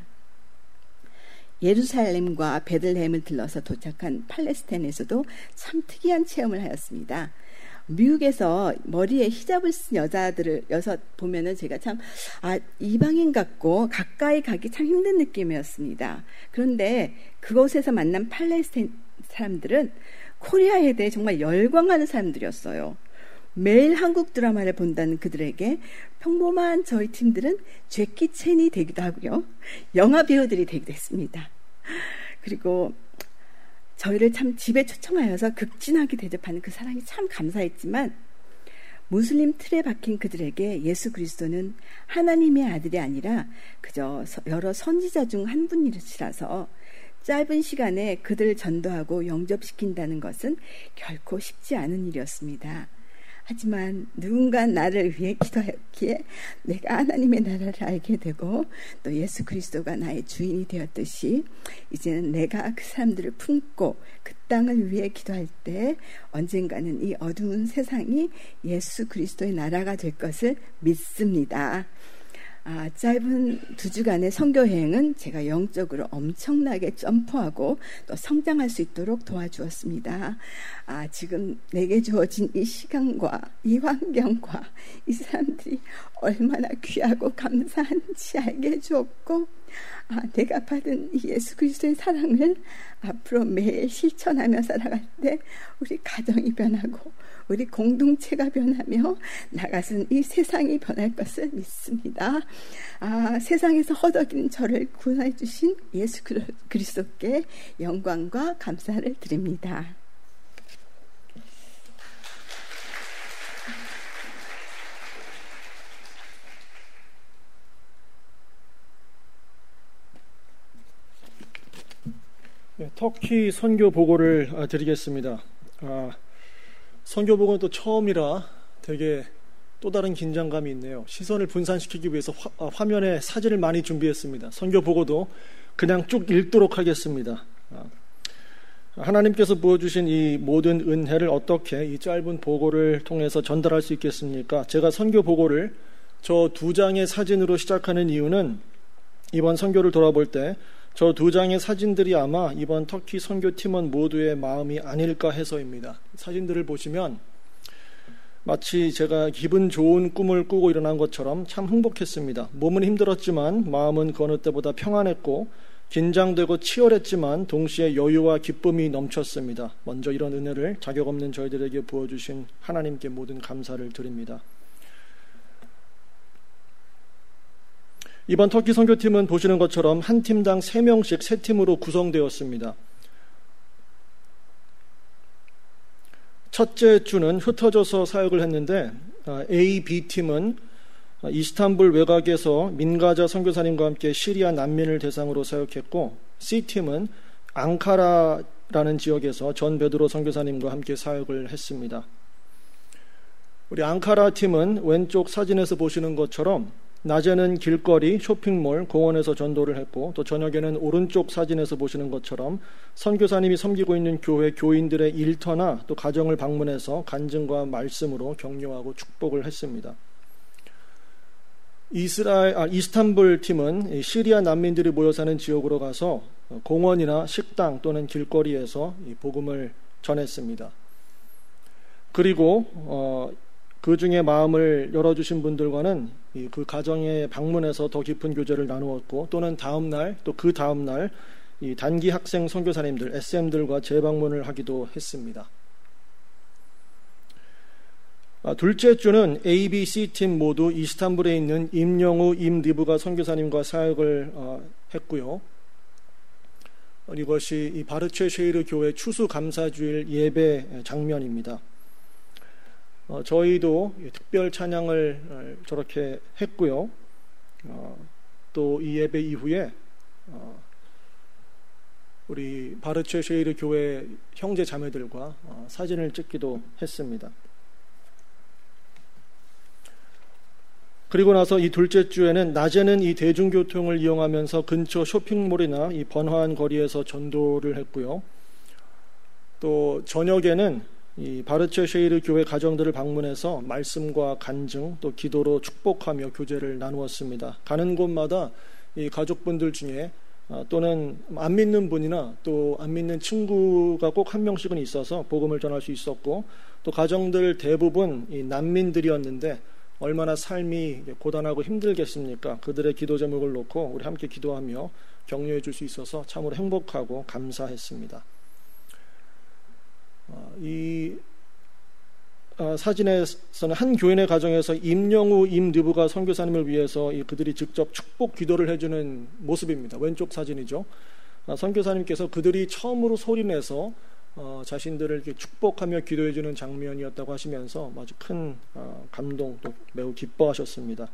[SPEAKER 5] 예루살렘과 베들레헴을 들러서 도착한 팔레스타인에서도 참 특이한 체험을 하였습니다. 미국에서 머리에 히잡을 쓴 여자들을 여섯 보면은 제가 참 아, 이방인 같고 가까이 가기 참 힘든 느낌이었습니다. 그런데 그곳에서 만난 팔레스타인 사람들은 코리아에 대해 정말 열광하는 사람들이었어요. 매일 한국 드라마를 본다는 그들에게 평범한 저희 팀들은 제키 챈이 되기도 하고요. 영화 배우들이 되기도 했습니다. 그리고 저희를 참 집에 초청하여서 극진하게 대접하는 그 사랑이 참 감사했지만 무슬림 틀에 박힌 그들에게 예수 그리스도는 하나님의 아들이 아니라 그저 여러 선지자 중 한 분이시라서 짧은 시간에 그들을 전도하고 영접시킨다는 것은 결코 쉽지 않은 일이었습니다. 하지만 누군가 나를 위해 기도하였기에 내가 하나님의 나라를 알게 되고 또 예수 그리스도가 나의 주인이 되었듯이 이제는 내가 그 사람들을 품고 그 땅을 위해 기도할 때 언젠가는 이 어두운 세상이 예수 그리스도의 나라가 될 것을 믿습니다. 아, 짧은 두 주간의 선교여행은 제가 영적으로 엄청나게 점프하고 또 성장할 수 있도록 도와주었습니다. 아, 지금 내게 주어진 이 시간과 이 환경과 이 사람들이 얼마나 귀하고 감사한지 알게 해주었고 아, 내가 받은 이 예수 그리스도의 사랑을 앞으로 매일 실천하며 살아갈 때 우리 가정이 변하고 우리 공동체가 변하며 나가선 이 세상이 변할 것을 믿습니다. 아, 세상에서 허덕이는 저를 구원해 주신 예수 그리스도께 영광과 감사를 드립니다.
[SPEAKER 1] 네, 터키 선교 보고를 드리겠습니다. 아, 선교 보고는 또 처음이라 되게 또 다른 긴장감이 있네요. 시선을 분산시키기 위해서 화, 아, 화면에 사진을 많이 준비했습니다. 선교 보고도 그냥 쭉 읽도록 하겠습니다. 아, 하나님께서 부어주신 이 모든 은혜를 어떻게 이 짧은 보고를 통해서 전달할 수 있겠습니까? 제가 선교 보고를 저 두 장의 사진으로 시작하는 이유는 이번 선교를 돌아볼 때 저 두 장의 사진들이 아마 이번 터키 선교팀원 모두의 마음이 아닐까 해서입니다. 사진들을 보시면 마치 제가 기분 좋은 꿈을 꾸고 일어난 것처럼 참 행복했습니다. 몸은 힘들었지만 마음은 그 어느 때보다 평안했고 긴장되고 치열했지만 동시에 여유와 기쁨이 넘쳤습니다. 먼저 이런 은혜를 자격 없는 저희들에게 부어주신 하나님께 모든 감사를 드립니다. 이번 터키 선교팀은 보시는 것처럼 한 팀당 세 명씩 세 팀으로 구성되었습니다. 첫째 주는 흩어져서 사역을 했는데 A, B팀은 이스탄불 외곽에서 민가자 선교사님과 함께 시리아 난민을 대상으로 사역했고 C팀은 앙카라라는 지역에서 전 베드로 선교사님과 함께 사역을 했습니다. 우리 앙카라 팀은 왼쪽 사진에서 보시는 것처럼 낮에는 길거리, 쇼핑몰, 공원에서 전도를 했고 또 저녁에는 오른쪽 사진에서 보시는 것처럼 선교사님이 섬기고 있는 교회 교인들의 일터나 또 가정을 방문해서 간증과 말씀으로 격려하고 축복을 했습니다. 이스라엘, 아, 이스탄불 팀은 시리아 난민들이 모여 사는 지역으로 가서 공원이나 식당 또는 길거리에서 이 복음을 전했습니다. 그리고 어, 그 중에 마음을 열어주신 분들과는 이, 그 가정에 방문해서 더 깊은 교제를 나누었고, 또는 다음 날, 또 그 다음 날 이 단기 학생 선교사님들, 에스엠들과 재방문을 하기도 했습니다. 아, 둘째 주는 A, B, C 팀 모두 이스탄불에 있는 임영우, 임리브가 선교사님과 사역을 어, 했고요. 이것이 이 바르체 쉐이르 교회 추수감사주일 예배 장면입니다. 어, 저희도 특별 찬양을 저렇게 했고요. 어, 또 이 예배 이후에 어, 우리 바르체 쉐이르 교회 형제 자매들과 어, 사진을 찍기도 했습니다. 그리고 나서 이 둘째 주에는 낮에는 이 대중교통을 이용하면서 근처 쇼핑몰이나 이 번화한 거리에서 전도를 했고요. 또 저녁에는 이 바르체 쉐이르 교회 가정들을 방문해서 말씀과 간증 또 기도로 축복하며 교제를 나누었습니다. 가는 곳마다 이 가족분들 중에 또는 안 믿는 분이나 또 안 믿는 친구가 꼭 한 명씩은 있어서 복음을 전할 수 있었고, 또 가정들 대부분 이 난민들이었는데 얼마나 삶이 고단하고 힘들겠습니까? 그들의 기도 제목을 놓고 우리 함께 기도하며 격려해 줄 수 있어서 참으로 행복하고 감사했습니다. 이 사진에서는 한 교인의 가정에서 임영우, 임리브가 선교사님을 위해서 그들이 직접 축복 기도를 해주는 모습입니다. 왼쪽 사진이죠. 선교사님께서 그들이 처음으로 소리내서 어, 자신들을 이렇게 축복하며 기도해주는 장면이었다고 하시면서 아주 큰 어, 감동 또 매우 기뻐하셨습니다.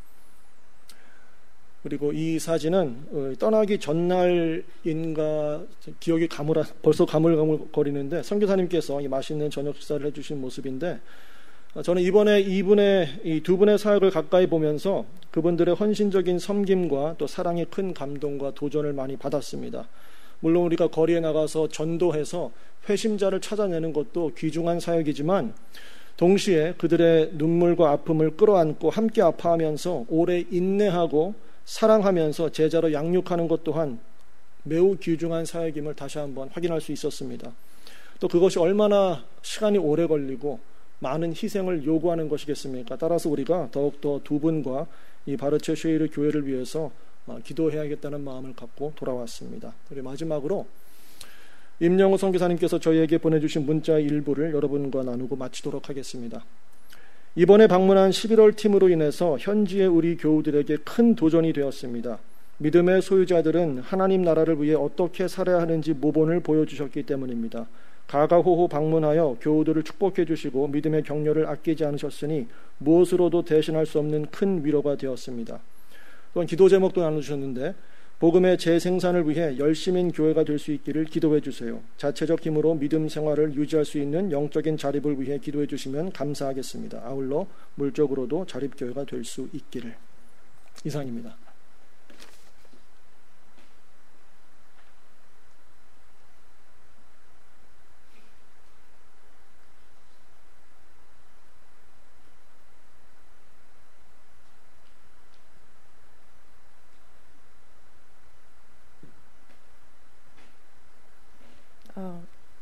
[SPEAKER 1] 그리고 이 사진은 어, 떠나기 전날인가 기억이 가물아 벌써 가물가물거리는데 선교사님께서 이 맛있는 저녁 식사를 해주신 모습인데, 어, 저는 이번에 이분의 이 두 분의 사역을 가까이 보면서 그분들의 헌신적인 섬김과 또 사랑의 큰 감동과 도전을 많이 받았습니다. 물론 우리가 거리에 나가서 전도해서 회심자를 찾아내는 것도 귀중한 사역이지만, 동시에 그들의 눈물과 아픔을 끌어안고 함께 아파하면서 오래 인내하고 사랑하면서 제자로 양육하는 것 또한 매우 귀중한 사역임을 다시 한번 확인할 수 있었습니다. 또 그것이 얼마나 시간이 오래 걸리고 많은 희생을 요구하는 것이겠습니까? 따라서 우리가 더욱더 두 분과 이 바르체 쉐이르 교회를 위해서 기도해야겠다는 마음을 갖고 돌아왔습니다. 우리 마지막으로 임영우 선교사님께서 저희에게 보내주신 문자 일부를 여러분과 나누고 마치도록 하겠습니다. 이번에 방문한 십일월 팀으로 인해서 현지의 우리 교우들에게 큰 도전이 되었습니다. 믿음의 소유자들은 하나님 나라를 위해 어떻게 살아야 하는지 모본을 보여주셨기 때문입니다. 가가호호 방문하여 교우들을 축복해 주시고 믿음의 격려를 아끼지 않으셨으니 무엇으로도 대신할 수 없는 큰 위로가 되었습니다. 또한 기도 제목도 나누셨는데, 복음의 재생산을 위해 열심인 교회가 될 수 있기를 기도해 주세요. 자체적 힘으로 믿음 생활을 유지할 수 있는 영적인 자립을 위해 기도해 주시면 감사하겠습니다. 아울러 물적으로도 자립교회가 될 수 있기를. 이상입니다.
[SPEAKER 6] 어,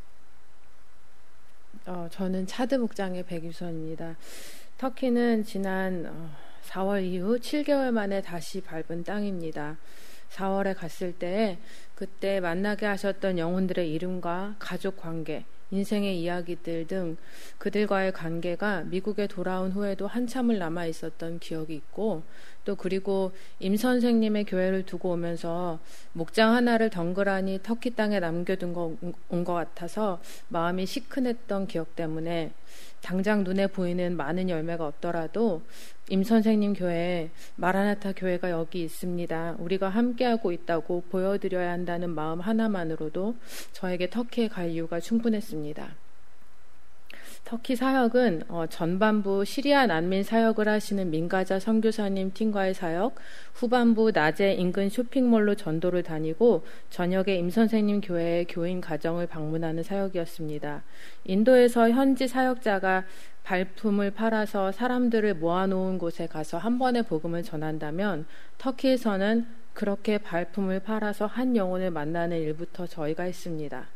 [SPEAKER 6] 어, 저는 차드 목장의 백유선입니다. 터키는 지난 어, 사월 이후 칠 개월 만에 다시 밟은 땅입니다. 사월에 갔을 때 그때 만나게 하셨던 영혼들의 이름과 가족 관계, 인생의 이야기들 등 그들과의 관계가 미국에 돌아온 후에도 한참을 남아 있었던 기억이 있고, 또 그리고 임 선생님의 교회를 두고 오면서 목장 하나를 덩그러니 터키 땅에 남겨둔 거, 온 것 같아서 마음이 시큰했던 기억 때문에 당장 눈에 보이는 많은 열매가 없더라도 임 선생님 교회에 마라나타 교회가 여기 있습니다, 우리가 함께하고 있다고 보여드려야 한다는 마음 하나만으로도 저에게 터키에 갈 이유가 충분했습니다. 터키 사역은 어, 전반부 시리아 난민 사역을 하시는 민가자 선교사님 팀과의 사역, 후반부 낮에 인근 쇼핑몰로 전도를 다니고 저녁에 임선생님 교회의 교인 가정을 방문하는 사역이었습니다. 인도에서 현지 사역자가 발품을 팔아서 사람들을 모아놓은 곳에 가서 한 번에 복음을 전한다면, 터키에서는 그렇게 발품을 팔아서 한 영혼을 만나는 일부터 저희가 했습니다.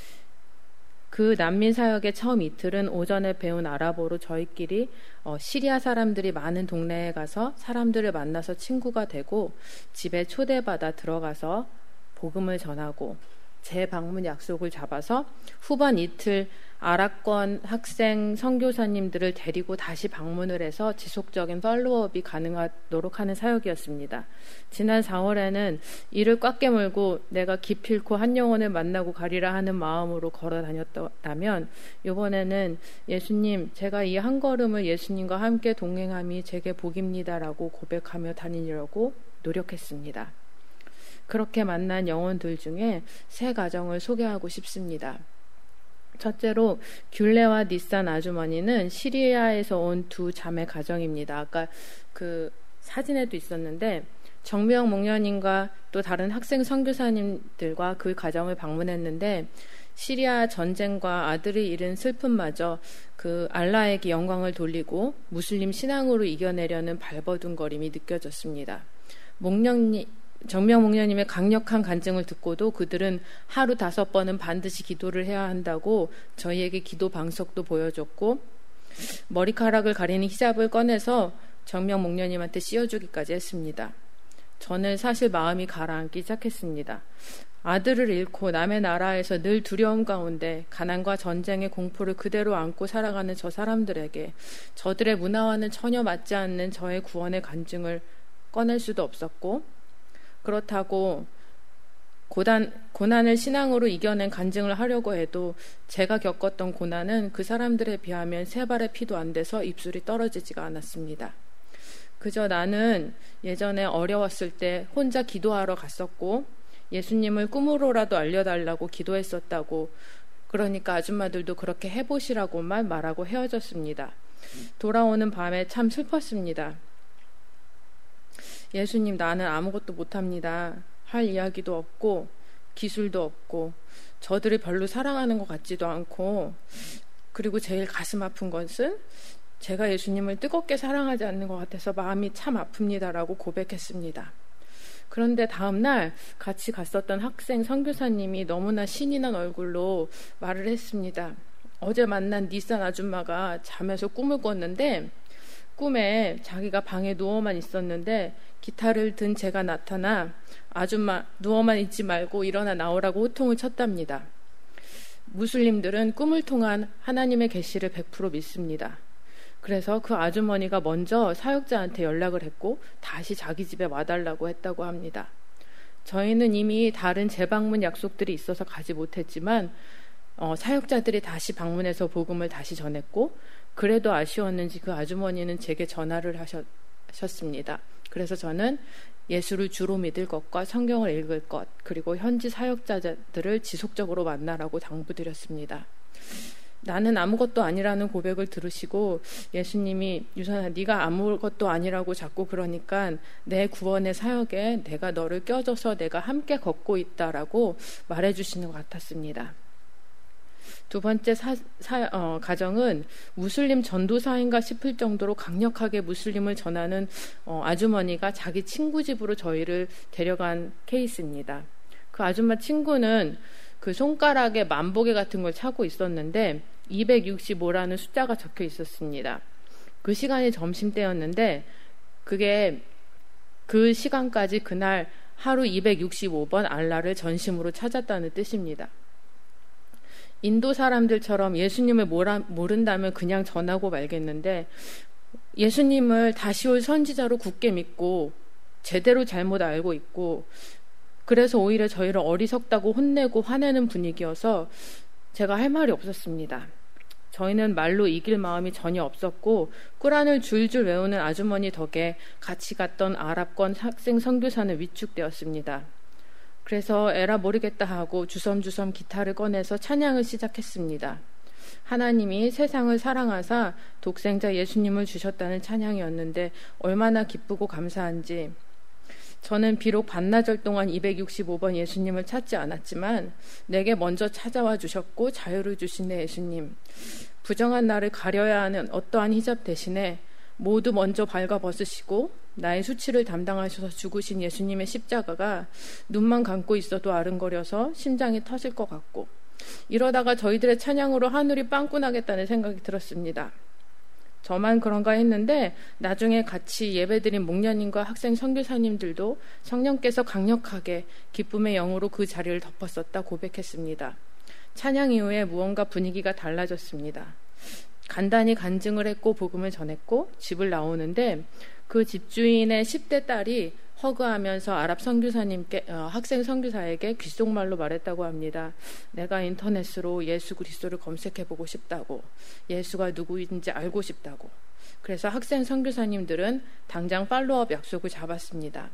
[SPEAKER 6] 그 난민 사역의 처음 이틀은 오전에 배운 아랍어로 저희끼리 어, 시리아 사람들이 많은 동네에 가서 사람들을 만나서 친구가 되고, 집에 초대받아 들어가서 복음을 전하고 재방문 약속을 잡아서 후반 이틀 아랍권 학생 선교사님들을 데리고 다시 방문을 해서 지속적인 팔로우업이 가능하도록 하는 사역이었습니다. 지난 사월에는 이를 꽉 깨물고 내가 기필코 한 영혼을 만나고 가리라 하는 마음으로 걸어 다녔다면, 이번에는 예수님, 제가 이 한 걸음을 예수님과 함께 동행함이 제게 복입니다라고 고백하며 다니려고 노력했습니다. 그렇게 만난 영혼들 중에 세 가정을 소개하고 싶습니다. 첫째로 귤레와 니산 아주머니는 시리아에서 온 두 자매 가정입니다. 아까 그 사진에도 있었는데, 정명 목련님과 또 다른 학생 선교사님들과 그 가정을 방문했는데, 시리아 전쟁과 아들이 잃은 슬픔마저 그 알라에게 영광을 돌리고 무슬림 신앙으로 이겨내려는 발버둥거림이 느껴졌습니다. 목련님 정명 목련님의 강력한 간증을 듣고도 그들은 하루 다섯 번은 반드시 기도를 해야 한다고 저희에게 기도 방석도 보여줬고, 머리카락을 가리는 히잡을 꺼내서 정명 목련님한테 씌워주기까지 했습니다. 저는 사실 마음이 가라앉기 시작했습니다. 아들을 잃고 남의 나라에서 늘 두려움 가운데 가난과 전쟁의 공포를 그대로 안고 살아가는 저 사람들에게 저들의 문화와는 전혀 맞지 않는 저의 구원의 간증을 꺼낼 수도 없었고, 그렇다고 고단, 고난을 신앙으로 이겨낸 간증을 하려고 해도 제가 겪었던 고난은 그 사람들에 비하면 세 발의 피도 안 돼서 입술이 떨어지지가 않았습니다. 그저 나는 예전에 어려웠을 때 혼자 기도하러 갔었고 예수님을 꿈으로라도 알려달라고 기도했었다고, 그러니까 아줌마들도 그렇게 해보시라고만 말하고 헤어졌습니다. 돌아오는 밤에 참 슬펐습니다. 예수님, 나는 아무것도 못합니다. 할 이야기도 없고 기술도 없고 저들을 별로 사랑하는 것 같지도 않고, 그리고 제일 가슴 아픈 것은 제가 예수님을 뜨겁게 사랑하지 않는 것 같아서 마음이 참 아픕니다라고 고백했습니다. 그런데 다음날 같이 갔었던 학생 선교사님이 너무나 신이 난 얼굴로 말을 했습니다. 어제 만난 니산 아줌마가 잠에서 꿈을 꿨는데, 꿈에 자기가 방에 누워만 있었는데 기타를 든 제가 나타나 아줌마 누워만 있지 말고 일어나 나오라고 호통을 쳤답니다. 무슬림들은 꿈을 통한 하나님의 계시를 백 퍼센트 믿습니다. 그래서 그 아주머니가 먼저 사역자한테 연락을 했고 다시 자기 집에 와달라고 했다고 합니다. 저희는 이미 다른 재방문 약속들이 있어서 가지 못했지만 어, 사역자들이 다시 방문해서 복음을 다시 전했고, 그래도 아쉬웠는지 그 아주머니는 제게 전화를 하셨, 하셨습니다. 그래서 저는 예수를 주로 믿을 것과 성경을 읽을 것, 그리고 현지 사역자들을 지속적으로 만나라고 당부드렸습니다. 나는 아무것도 아니라는 고백을 들으시고 예수님이, 유선아, 네가 아무것도 아니라고 자꾸 그러니까 내 구원의 사역에 내가 너를 껴줘서 내가 함께 걷고 있다라고 말해주시는 것 같았습니다. 두 번째 사, 사, 어, 가정은 무슬림 전도사인가 싶을 정도로 강력하게 무슬림을 전하는 어, 아주머니가 자기 친구 집으로 저희를 데려간 케이스입니다. 그 아줌마 친구는 그 손가락에 만보개 같은 걸 차고 있었는데 이백육십오라는 숫자가 적혀 있었습니다. 그 시간이 점심때였는데 그게 그 시간까지 그날 하루 이백육십오 번 알라를 전심으로 찾았다는 뜻입니다. 인도 사람들처럼 예수님을 모른다면 그냥 전하고 말겠는데, 예수님을 다시 올 선지자로 굳게 믿고 제대로 잘못 알고 있고, 그래서 오히려 저희를 어리석다고 혼내고 화내는 분위기여서 제가 할 말이 없었습니다. 저희는 말로 이길 마음이 전혀 없었고, 꾸란을 줄줄 외우는 아주머니 덕에 같이 갔던 아랍권 학생 선교사는 위축되었습니다. 그래서 에라 모르겠다 하고 주섬주섬 기타를 꺼내서 찬양을 시작했습니다. 하나님이 세상을 사랑하사 독생자 예수님을 주셨다는 찬양이었는데 얼마나 기쁘고 감사한지. 저는 비록 반나절 동안 이백육십오 번 예수님을 찾지 않았지만 내게 먼저 찾아와 주셨고 자유를 주신 내 예수님, 부정한 나를 가려야 하는 어떠한 히잡 대신에 모두 먼저 발가벗으시고 나의 수치를 담당하셔서 죽으신 예수님의 십자가가 눈만 감고 있어도 아른거려서 심장이 터질 것 같고, 이러다가 저희들의 찬양으로 하늘이 빵꾸 나겠다는 생각이 들었습니다. 저만 그런가 했는데 나중에 같이 예배드린 목련님과 학생 선교사님들도 성령께서 강력하게 기쁨의 영으로 그 자리를 덮었었다 고백했습니다. 찬양 이후에 무언가 분위기가 달라졌습니다. 간단히 간증을 했고 복음을 전했고 집을 나오는데 그 집주인의 십 대 딸이 허그하면서 아랍 선교사님께 어, 학생 선교사에게 귓속말로 말했다고 합니다. 내가 인터넷으로 예수 그리스도를 검색해보고 싶다고, 예수가 누구인지 알고 싶다고. 그래서 학생 선교사님들은 당장 팔로우업 약속을 잡았습니다.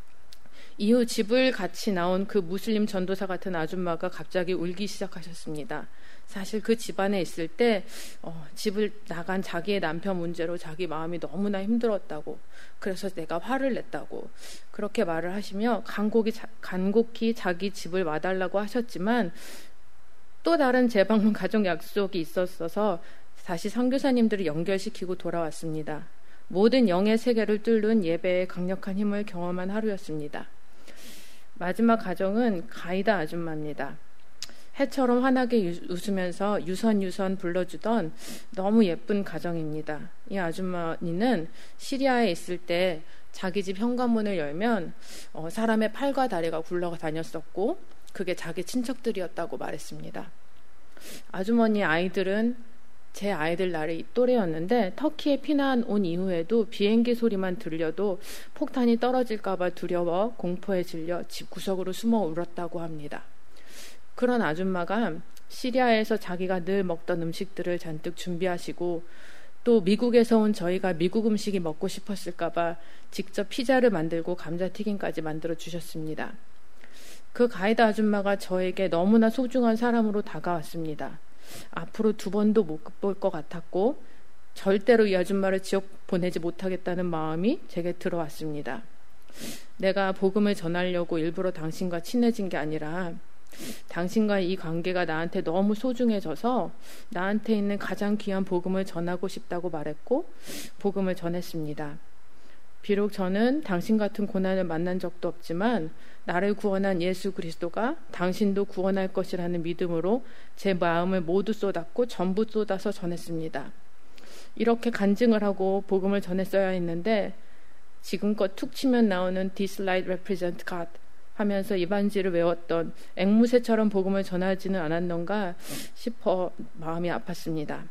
[SPEAKER 6] 이후 집을 같이 나온 그 무슬림 전도사 같은 아줌마가 갑자기 울기 시작하셨습니다. 사실 그 집안에 있을 때 어, 집을 나간 자기의 남편 문제로 자기 마음이 너무나 힘들었다고, 그래서 내가 화를 냈다고 그렇게 말을 하시며 간곡히, 간곡히 자기 집을 와달라고 하셨지만 또 다른 재방문 가족 약속이 있었어서 다시 선교사님들을 연결시키고 돌아왔습니다. 모든 영의 세계를 뚫는 예배의 강력한 힘을 경험한 하루였습니다. 마지막 가정은 가이다 아줌마입니다. 해처럼 환하게 웃으면서 유선유선 불러주던 너무 예쁜 가정입니다. 이 아주머니는 시리아에 있을 때 자기 집 현관문을 열면 어, 사람의 팔과 다리가 굴러 다녔었고 그게 자기 친척들이었다고 말했습니다. 아주머니 아이들은 제 아이들 나이 또래였는데 터키에 피난 온 이후에도 비행기 소리만 들려도 폭탄이 떨어질까봐 두려워 공포에 질려 집 구석으로 숨어 울었다고 합니다. 그런 아줌마가 시리아에서 자기가 늘 먹던 음식들을 잔뜩 준비하시고 또 미국에서 온 저희가 미국 음식이 먹고 싶었을까봐 직접 피자를 만들고 감자튀김까지 만들어 주셨습니다. 그 가이드 아줌마가 저에게 너무나 소중한 사람으로 다가왔습니다. 앞으로 두 번도 못 볼 것 같았고 절대로 이 아줌마를 지옥 보내지 못하겠다는 마음이 제게 들어왔습니다. 내가 복음을 전하려고 일부러 당신과 친해진 게 아니라 당신과 이 관계가 나한테 너무 소중해져서 나한테 있는 가장 귀한 복음을 전하고 싶다고 말했고 복음을 전했습니다. 비록 저는 당신 같은 고난을 만난 적도 없지만 나를 구원한 예수 그리스도가 당신도 구원할 것이라는 믿음으로 제 마음을 모두 쏟았고 전부 쏟아서 전했습니다. 이렇게 간증을 하고 복음을 전했어야 했는데 지금껏 툭 치면 나오는 This light represents God 하면서 이반지를 외웠던 앵무새처럼 복음을 전하지는 않았던가 싶어 마음이 아팠습니다.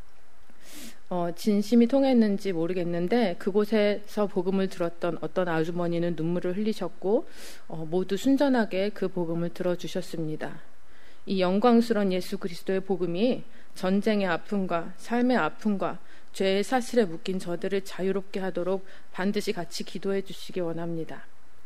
[SPEAKER 6] 어, 진심이 통했는지 모르겠는데 그곳에서 복음을 들었던 어떤 아주머니는 눈물을 흘리셨고 어, 모두 순전하게 그 복음을 들어주셨습니다. 이 영광스러운 예수 그리스도의 복음이 전쟁의 아픔과 삶의 아픔과 죄의 사슬에 묶인 저들을 자유롭게 하도록 반드시 같이 기도해 주시기 원합니다.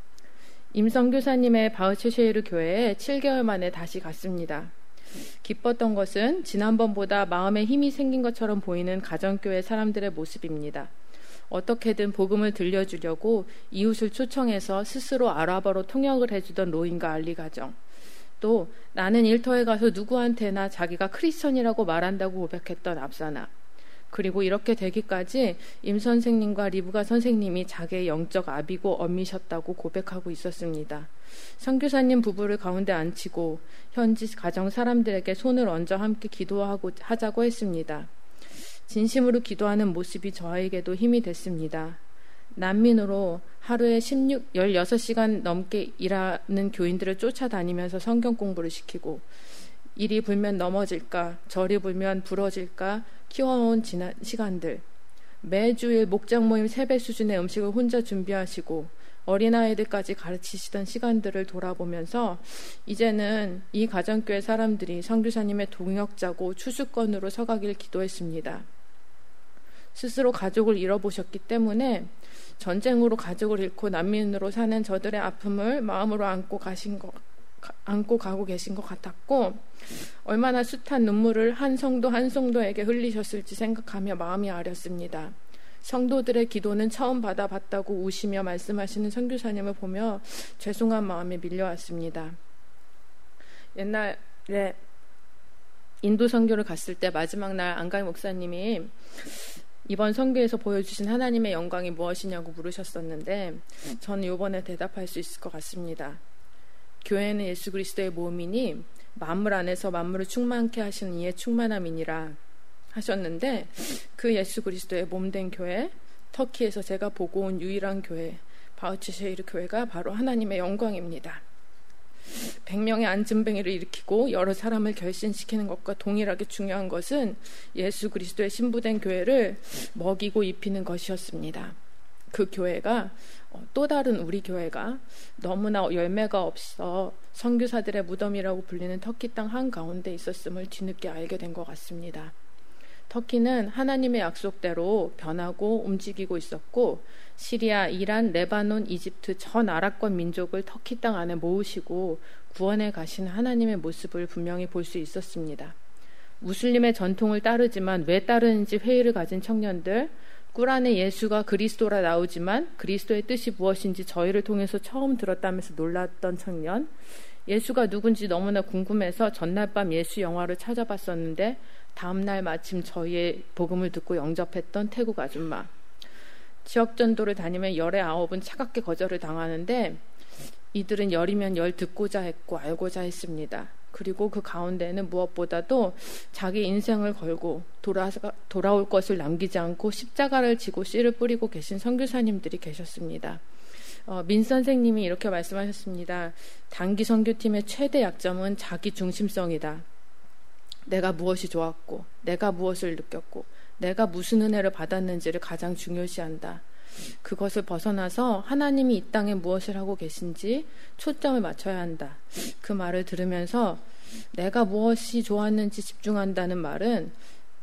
[SPEAKER 6] 임선교사님의 바흐체쉐이르 교회에 칠 개월 만에 다시 갔습니다. 기뻤던 것은 지난번보다 마음에 힘이 생긴 것처럼 보이는 가정교회 사람들의 모습입니다. 어떻게든 복음을 들려주려고 이웃을 초청해서 스스로 아랍어로 통역을 해주던 로인과 알리 가정, 또 나는 일터에 가서 누구한테나 자기가 크리스천이라고 말한다고 고백했던 압사나, 그리고 이렇게 되기까지 임 선생님과 리브가 선생님이 자기의 영적 아비고 엄미셨다고 고백하고 있었습니다. 선교사님 부부를 가운데 앉히고 현지 가정 사람들에게 손을 얹어 함께 기도하고 하자고 했습니다. 진심으로 기도하는 모습이 저에게도 힘이 됐습니다. 난민으로 하루에 십육, 십육 시간 넘게 일하는 교인들을 쫓아다니면서 성경 공부를 시키고 이리 불면 넘어질까 저리 불면 부러질까 키워놓은 지난 시간들, 매주일 목장 모임 세배 수준의 음식을 혼자 준비하시고 어린아이들까지 가르치시던 시간들을 돌아보면서 이제는 이 가정교회 사람들이 선교사님의 동역자고 추수권으로 서가길 기도했습니다. 스스로 가족을 잃어보셨기 때문에 전쟁으로 가족을 잃고 난민으로 사는 저들의 아픔을 마음으로 안고 가신 것 안고 가고 계신 것 같았고, 얼마나 숱한 눈물을 한 성도 한 성도에게 흘리셨을지 생각하며 마음이 아렸습니다. 성도들의 기도는 처음 받아봤다고 우시며 말씀하시는 선교사님을 보며 죄송한 마음이 밀려왔습니다. 옛날에 인도 선교를 갔을 때 마지막 날 안가희 목사님이 이번 선교에서 보여주신 하나님의 영광이 무엇이냐고 물으셨었는데, 저는 이번에 대답할 수 있을 것 같습니다. 교회는 예수 그리스도의 몸이니 만물 안에서 만물을 충만케 하시는 이의 충만함이니라 하셨는데, 그 예수 그리스도의 몸된 교회, 터키에서 제가 보고 온 유일한 교회 바우츠셰히르 교회가 바로 하나님의 영광입니다. 백 명의 안진뱅이를 일으키고 여러 사람을 결신시키는 것과 동일하게 중요한 것은 예수 그리스도의 신부된 교회를 먹이고 입히는 것이었습니다. 그 교회가, 또 다른 우리 교회가 너무나 열매가 없어 선교사들의 무덤이라고 불리는 터키 땅 한가운데 있었음을 뒤늦게 알게 된 것 같습니다. 터키는 하나님의 약속대로 변하고 움직이고 있었고, 시리아, 이란, 레바논, 이집트 전 아랍권 민족을 터키 땅 안에 모으시고 구원해 가시는 하나님의 모습을 분명히 볼 수 있었습니다. 무슬림의 전통을 따르지만 왜 따르는지 회의를 가진 청년들, 꾸란에 예수가 그리스도라 나오지만 그리스도의 뜻이 무엇인지 저희를 통해서 처음 들었다면서 놀랐던 청년, 예수가 누군지 너무나 궁금해서 전날 밤 예수 영화를 찾아봤었는데 다음날 마침 저희의 복음을 듣고 영접했던 태국 아줌마, 지역 전도를 다니며 열의 아홉은 차갑게 거절을 당하는데 이들은 열이면 열 듣고자 했고 알고자 했습니다. 그리고 그 가운데는 무엇보다도 자기 인생을 걸고 돌아, 돌아올 것을 남기지 않고 십자가를 지고 씨를 뿌리고 계신 선교사님들이 계셨습니다. 어, 민 선생님이 이렇게 말씀하셨습니다. 단기 선교팀의 최대 약점은 자기 중심성이다. 내가 무엇이 좋았고, 내가 무엇을 느꼈고, 내가 무슨 은혜를 받았는지를 가장 중요시한다. 그것을 벗어나서 하나님이 이 땅에 무엇을 하고 계신지 초점을 맞춰야 한다. 그 말을 들으면서 내가 무엇이 좋았는지 집중한다는 말은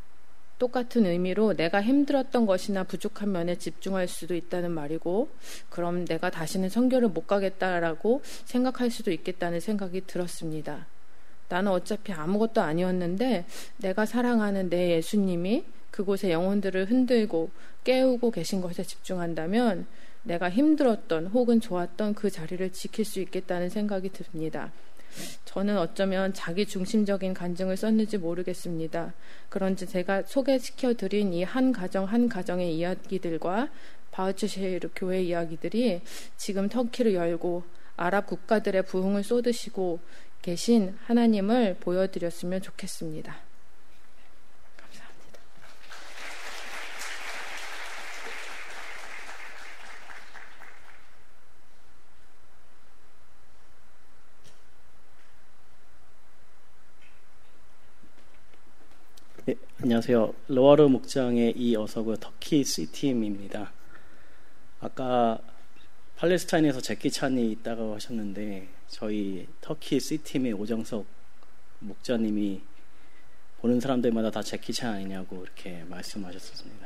[SPEAKER 6] 똑같은 의미로 내가 힘들었던 것이나 부족한 면에 집중할 수도 있다는 말이고, 그럼 내가 다시는 선교를 못 가겠다라고 생각할 수도 있겠다는 생각이 들었습니다. 나는 어차피 아무것도 아니었는데 내가 사랑하는 내 예수님이 그곳의 영혼들을 흔들고 깨우고 계신 것에 집중한다면 내가 힘들었던 혹은 좋았던 그 자리를 지킬 수 있겠다는 생각이 듭니다. 저는 어쩌면 자기 중심적인 간증을 썼는지 모르겠습니다. 그런지 제가 소개시켜드린 이 한 가정 한 가정의 이야기들과 바우츠셰히르 교회 이야기들이 지금 터키를 열고 아랍 국가들의 부흥을 쏟으시고 계신 하나님을 보여드렸으면 좋겠습니다. 감사합니다.
[SPEAKER 7] 네, 안녕하세요. 로아르 목장의 이어서고 터키 C팀입니다. 아까 팔레스타인에서 제키 찬이 있다고 하셨는데 저희 터키 C팀의 오정석 목자님이 보는 사람들마다 다 제키 찬 아니냐고 이렇게 말씀하셨습니다.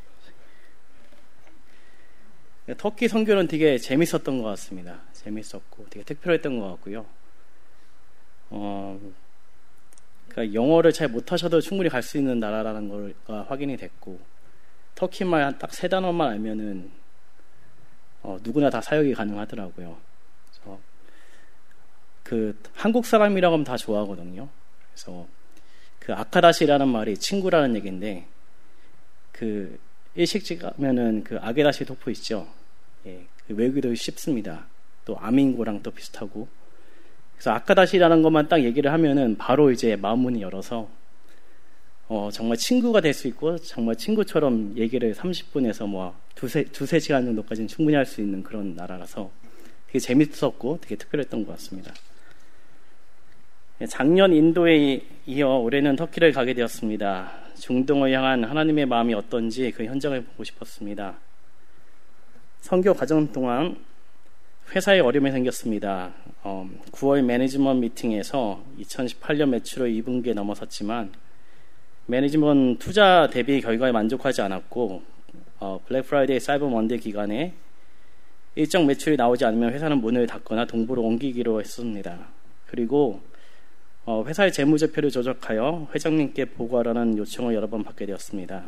[SPEAKER 7] 터키 선교는 되게 재밌었던 것 같습니다. 재밌었고 되게 특별했던 것 같고요. 어, 그러니까 영어를 잘 못하셔도 충분히 갈 수 있는 나라라는 걸 확인이 됐고, 터키말 딱 세 단어만 알면은 어, 누구나 다 사역이 가능하더라고요. 그래서 그 한국 사람이라고 하면 다 좋아하거든요. 그래서 그 아카다시라는 말이 친구라는 얘기인데, 그 일식집 가면은 그 아게다시 도프 있죠. 예, 그 외우기도 쉽습니다. 또 아민고랑 또 비슷하고. 그래서 아카다시라는 것만 딱 얘기를 하면은 바로 이제 마음문이 열어서 어, 정말 친구가 될 수 있고, 정말 친구처럼 얘기를 삼십 분에서 뭐 두세, 두세 시간 정도까지는 충분히 할 수 있는 그런 나라라서 되게 재밌었고 되게 특별했던 것 같습니다. 작년 인도에 이어 올해는 터키를 가게 되었습니다. 중동을 향한 하나님의 마음이 어떤지 그 현장을 보고 싶었습니다. 선교 과정 동안 회사에 어려움이 생겼습니다. 어, 구월 매니지먼트 미팅에서 이천십팔 년 매출을 이 분기에 넘어섰지만 매니지먼트 투자 대비 결과에 만족하지 않았고, 어, 블랙 프라이데이 사이버 먼데이 기간에 일정 매출이 나오지 않으면 회사는 문을 닫거나 동부로 옮기기로 했습니다. 그리고 어, 회사의 재무제표를 조작하여 회장님께 보고하라는 요청을 여러 번 받게 되었습니다.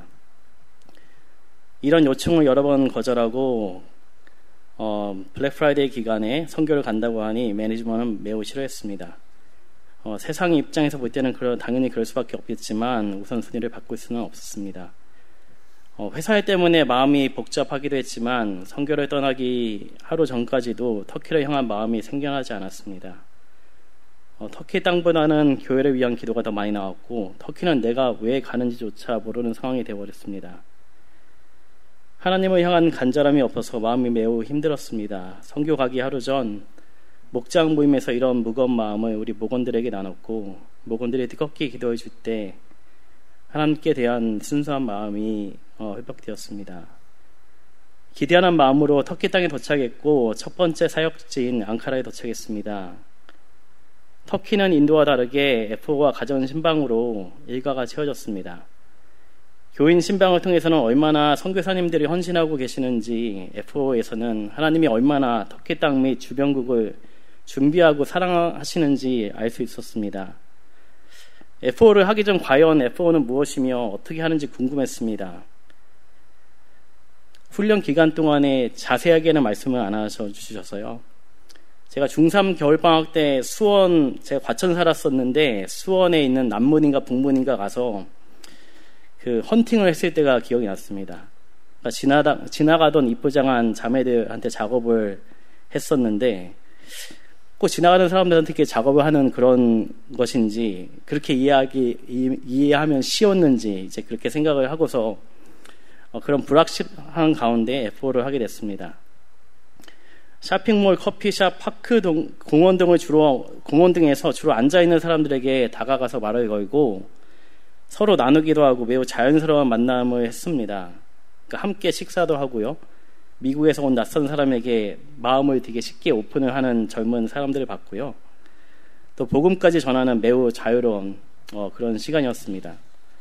[SPEAKER 7] 이런 요청을 여러 번 거절하고 어, 블랙 프라이데이 기간에 선교를 간다고 하니 매니지먼트는 매우 싫어했습니다. 어, 세상 입장에서 볼 때는 그러, 당연히 그럴 수밖에 없겠지만 우선순위를 바꿀 수는 없었습니다. 어, 회사 때문에 마음이 복잡하기도 했지만 선교를 떠나기 하루 전까지도 터키를 향한 마음이 생겨나지 않았습니다. 어, 터키 땅보다는 교회를 위한 기도가 더 많이 나왔고 터키는 내가 왜 가는지조차 모르는 상황이 되어버렸습니다. 하나님을 향한 간절함이 없어서 마음이 매우 힘들었습니다. 선교 가기 하루 전 목장 모임에서 이런 무거운 마음을 우리 목원들에게 나눴고 목원들이 뜨겁게 기도해 줄 때 하나님께 대한 순수한 마음이 어, 회복되었습니다. 기대하는 마음으로 터키 땅에 도착했고 첫 번째 사역지인 앙카라에 도착했습니다. 터키는 인도와 다르게 에프오가 가져온 신방으로 일가가 채워졌습니다. 교인 신방을 통해서는 얼마나 선교사님들이 헌신하고 계시는지 에프오에서는 하나님이 얼마나 터키 땅 및 주변국을 준비하고 사랑하시는지 알 수 있었습니다. 에프오를 하기 전 과연 에프오는 무엇이며 어떻게 하는지 궁금했습니다. 훈련 기간 동안에 자세하게는 말씀을 안 하셔주셔서요. 제가 중삼 겨울방학 때 수원, 제가 과천 살았었는데 수원에 있는 남문인가 북문인가 가서 그 헌팅을 했을 때가 기억이 났습니다. 그러니까 지나다, 지나가던 이쁘장한 자매들한테 작업을 했었는데 꼭 지나가는 사람들한테 이렇게 작업을 하는 그런 것인지 그렇게 이해하기, 이해하면 쉬웠는지 이제 그렇게 생각을 하고서 어, 그런 불확실한 가운데 에프오를 하게 됐습니다. 쇼핑몰, 커피숍, 파크 등, 공원 등을 주로, 공원 등에서 주로 앉아있는 사람들에게 다가가서 말을 걸고 서로 나누기도 하고 매우 자연스러운 만남을 했습니다. 그러니까 함께 식사도 하고요. 미국에서 온 낯선 사람에게 마음을 되게 쉽게 오픈을 하는 젊은 사람들을 봤고요. 또 복음까지 전하는 매우 자유로운 어, 그런 시간이었습니다.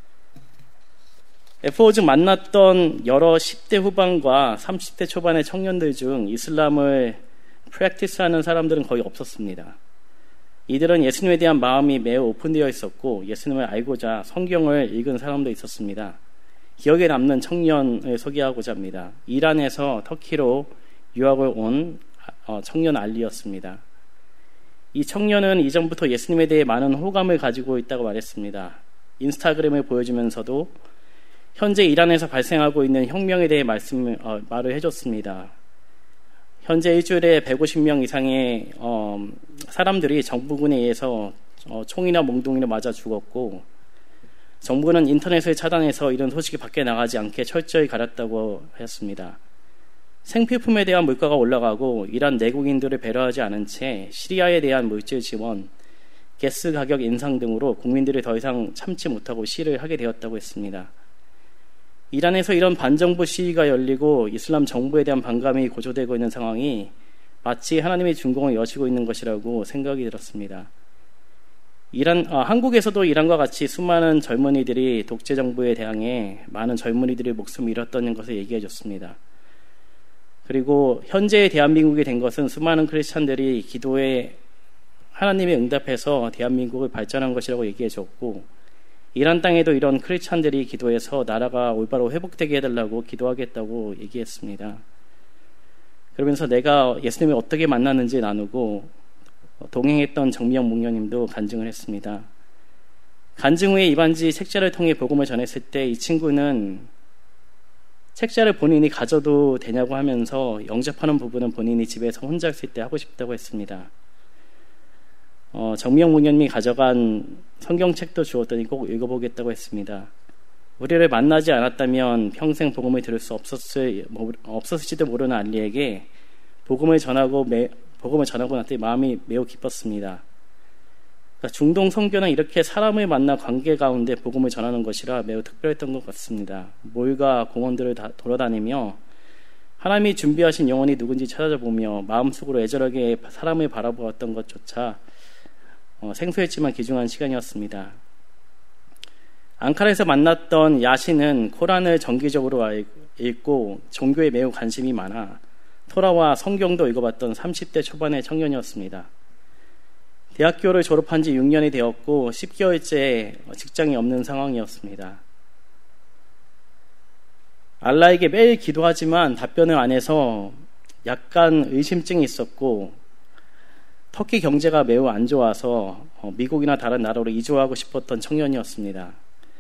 [SPEAKER 7] 에프오 중 만났던 여러 십 대 후반과 삼십 대 초반의 청년들 중 이슬람을 프랙티스하는 사람들은 거의 없었습니다. 이들은 예수님에 대한 마음이 매우 오픈되어 있었고 예수님을 알고자 성경을 읽은 사람도 있었습니다. 기억에 남는 청년을 소개하고자 합니다. 이란에서 터키로 유학을 온 청년 알리였습니다. 이 청년은 이전부터 예수님에 대해 많은 호감을 가지고 있다고 말했습니다. 인스타그램을 보여주면서도 현재 이란에서 발생하고 있는 혁명에 대해 말씀을, 어, 말을 해줬습니다. 현재 일주일에 백오십 명 이상의 어, 사람들이 정부군에 의해서 어, 총이나 몽둥이로 맞아 죽었고 정부는 인터넷을 차단해서 이런 소식이 밖에 나가지 않게 철저히 가렸다고 했습니다. 생필품에 대한 물가가 올라가고 이란 내국인들을 배려하지 않은 채 시리아에 대한 물질 지원, 가스 가격 인상 등으로 국민들이 더 이상 참지 못하고 시위를 하게 되었다고 했습니다. 이란에서 이런 반정부 시위가 열리고 이슬람 정부에 대한 반감이 고조되고 있는 상황이 마치 하나님의 준공을 여시고 있는 것이라고 생각이 들었습니다. 이란, 아, 한국에서도 이란과 같이 수많은 젊은이들이 독재 정부에 대항해 많은 젊은이들의 목숨을 잃었다는 것을 얘기해 줬습니다. 그리고 현재의 대한민국이 된 것은 수많은 크리스찬들이 기도에 하나님의 응답해서 대한민국을 발전한 것이라고 얘기해 줬고 이란 땅에도 이런 크리스찬들이 기도해서 나라가 올바로 회복되게 해달라고 기도하겠다고 얘기했습니다. 그러면서 내가 예수님을 어떻게 만났는지 나누고 동행했던 정미영 목녀님도 간증을 했습니다. 간증 후에 이반지 책자를 통해 복음을 전했을 때 이 친구는 책자를 본인이 가져도 되냐고 하면서 영접하는 부분은 본인이 집에서 혼자 있을 때 하고 싶다고 했습니다. 어, 정미영 목녀님이 가져간 성경책도 주었더니 꼭 읽어보겠다고 했습니다. 우리를 만나지 않았다면 평생 복음을 들을 수 없었을, 없었을지도 모르는 알리에게 복음을 전하고 매, 복음을 전하고 났더니 마음이 매우 기뻤습니다. 그러니까 중동 선교는 이렇게 사람을 만나 관계 가운데 복음을 전하는 것이라 매우 특별했던 것 같습니다. 몰과 공원들을 다 돌아다니며 하나님이 준비하신 영혼이 누군지 찾아보며 마음속으로 애절하게 사람을 바라보았던 것조차 어, 생소했지만 귀중한 시간이었습니다. 앙카라에서 만났던 야신은 코란을 정기적으로 읽고 종교에 매우 관심이 많아 토라와 성경도 읽어봤던 삼십 대 초반의 청년이었습니다. 대학교를 졸업한 지 육 년이 되었고 십 개월째 직장이 없는 상황이었습니다. 알라에게 매일 기도하지만 답변을 안 해서 약간 의심증이 있었고 터키 경제가 매우 안 좋아서 미국이나 다른 나라로 이주하고 싶었던 청년이었습니다.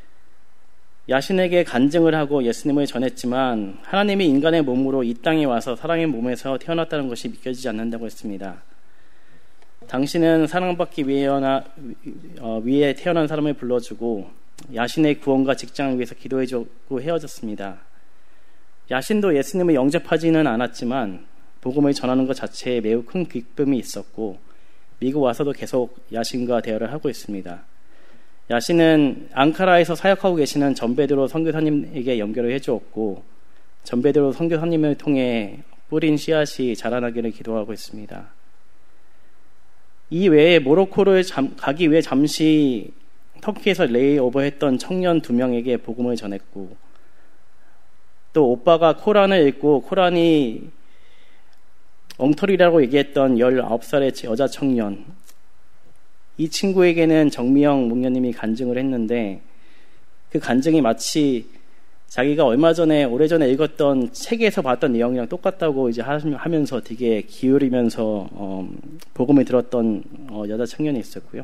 [SPEAKER 7] 야신에게 간증을 하고 예수님을 전했지만 하나님이 인간의 몸으로 이 땅에 와서 사랑의 몸에서 태어났다는 것이 믿겨지지 않는다고 했습니다. 당신은 사랑받기 위해나, 어, 위해 태어난 사람을 불러주고 야신의 구원과 직장을 위해서 기도해주고 헤어졌습니다. 야신도 예수님을 영접하지는 않았지만 복음을 전하는 것 자체에 매우 큰 기쁨이 있었고 미국 와서도 계속 야신과 대화를 하고 있습니다. 야신은 앙카라에서 사역하고 계시는 전베드로 선교사님에게 연결을 해주었고 전베드로 선교사님을 통해 뿌린 씨앗이 자라나기를 기도하고 있습니다. 이 외에 모로코를 잠, 가기 위해 잠시 터키에서 레이오버했던 청년 두 명에게 복음을 전했고 또 오빠가 코란을 읽고 코란이 엉터리라고 얘기했던 열아홉 살의 여자 청년, 이 친구에게는 정미영 목녀님이 간증을 했는데 그 간증이 마치 자기가 얼마 전에 오래전에 읽었던 책에서 봤던 내용이랑 똑같다고 이제 하면서 되게 기울이면서 어, 복음을 들었던 어, 여자 청년이 있었고요.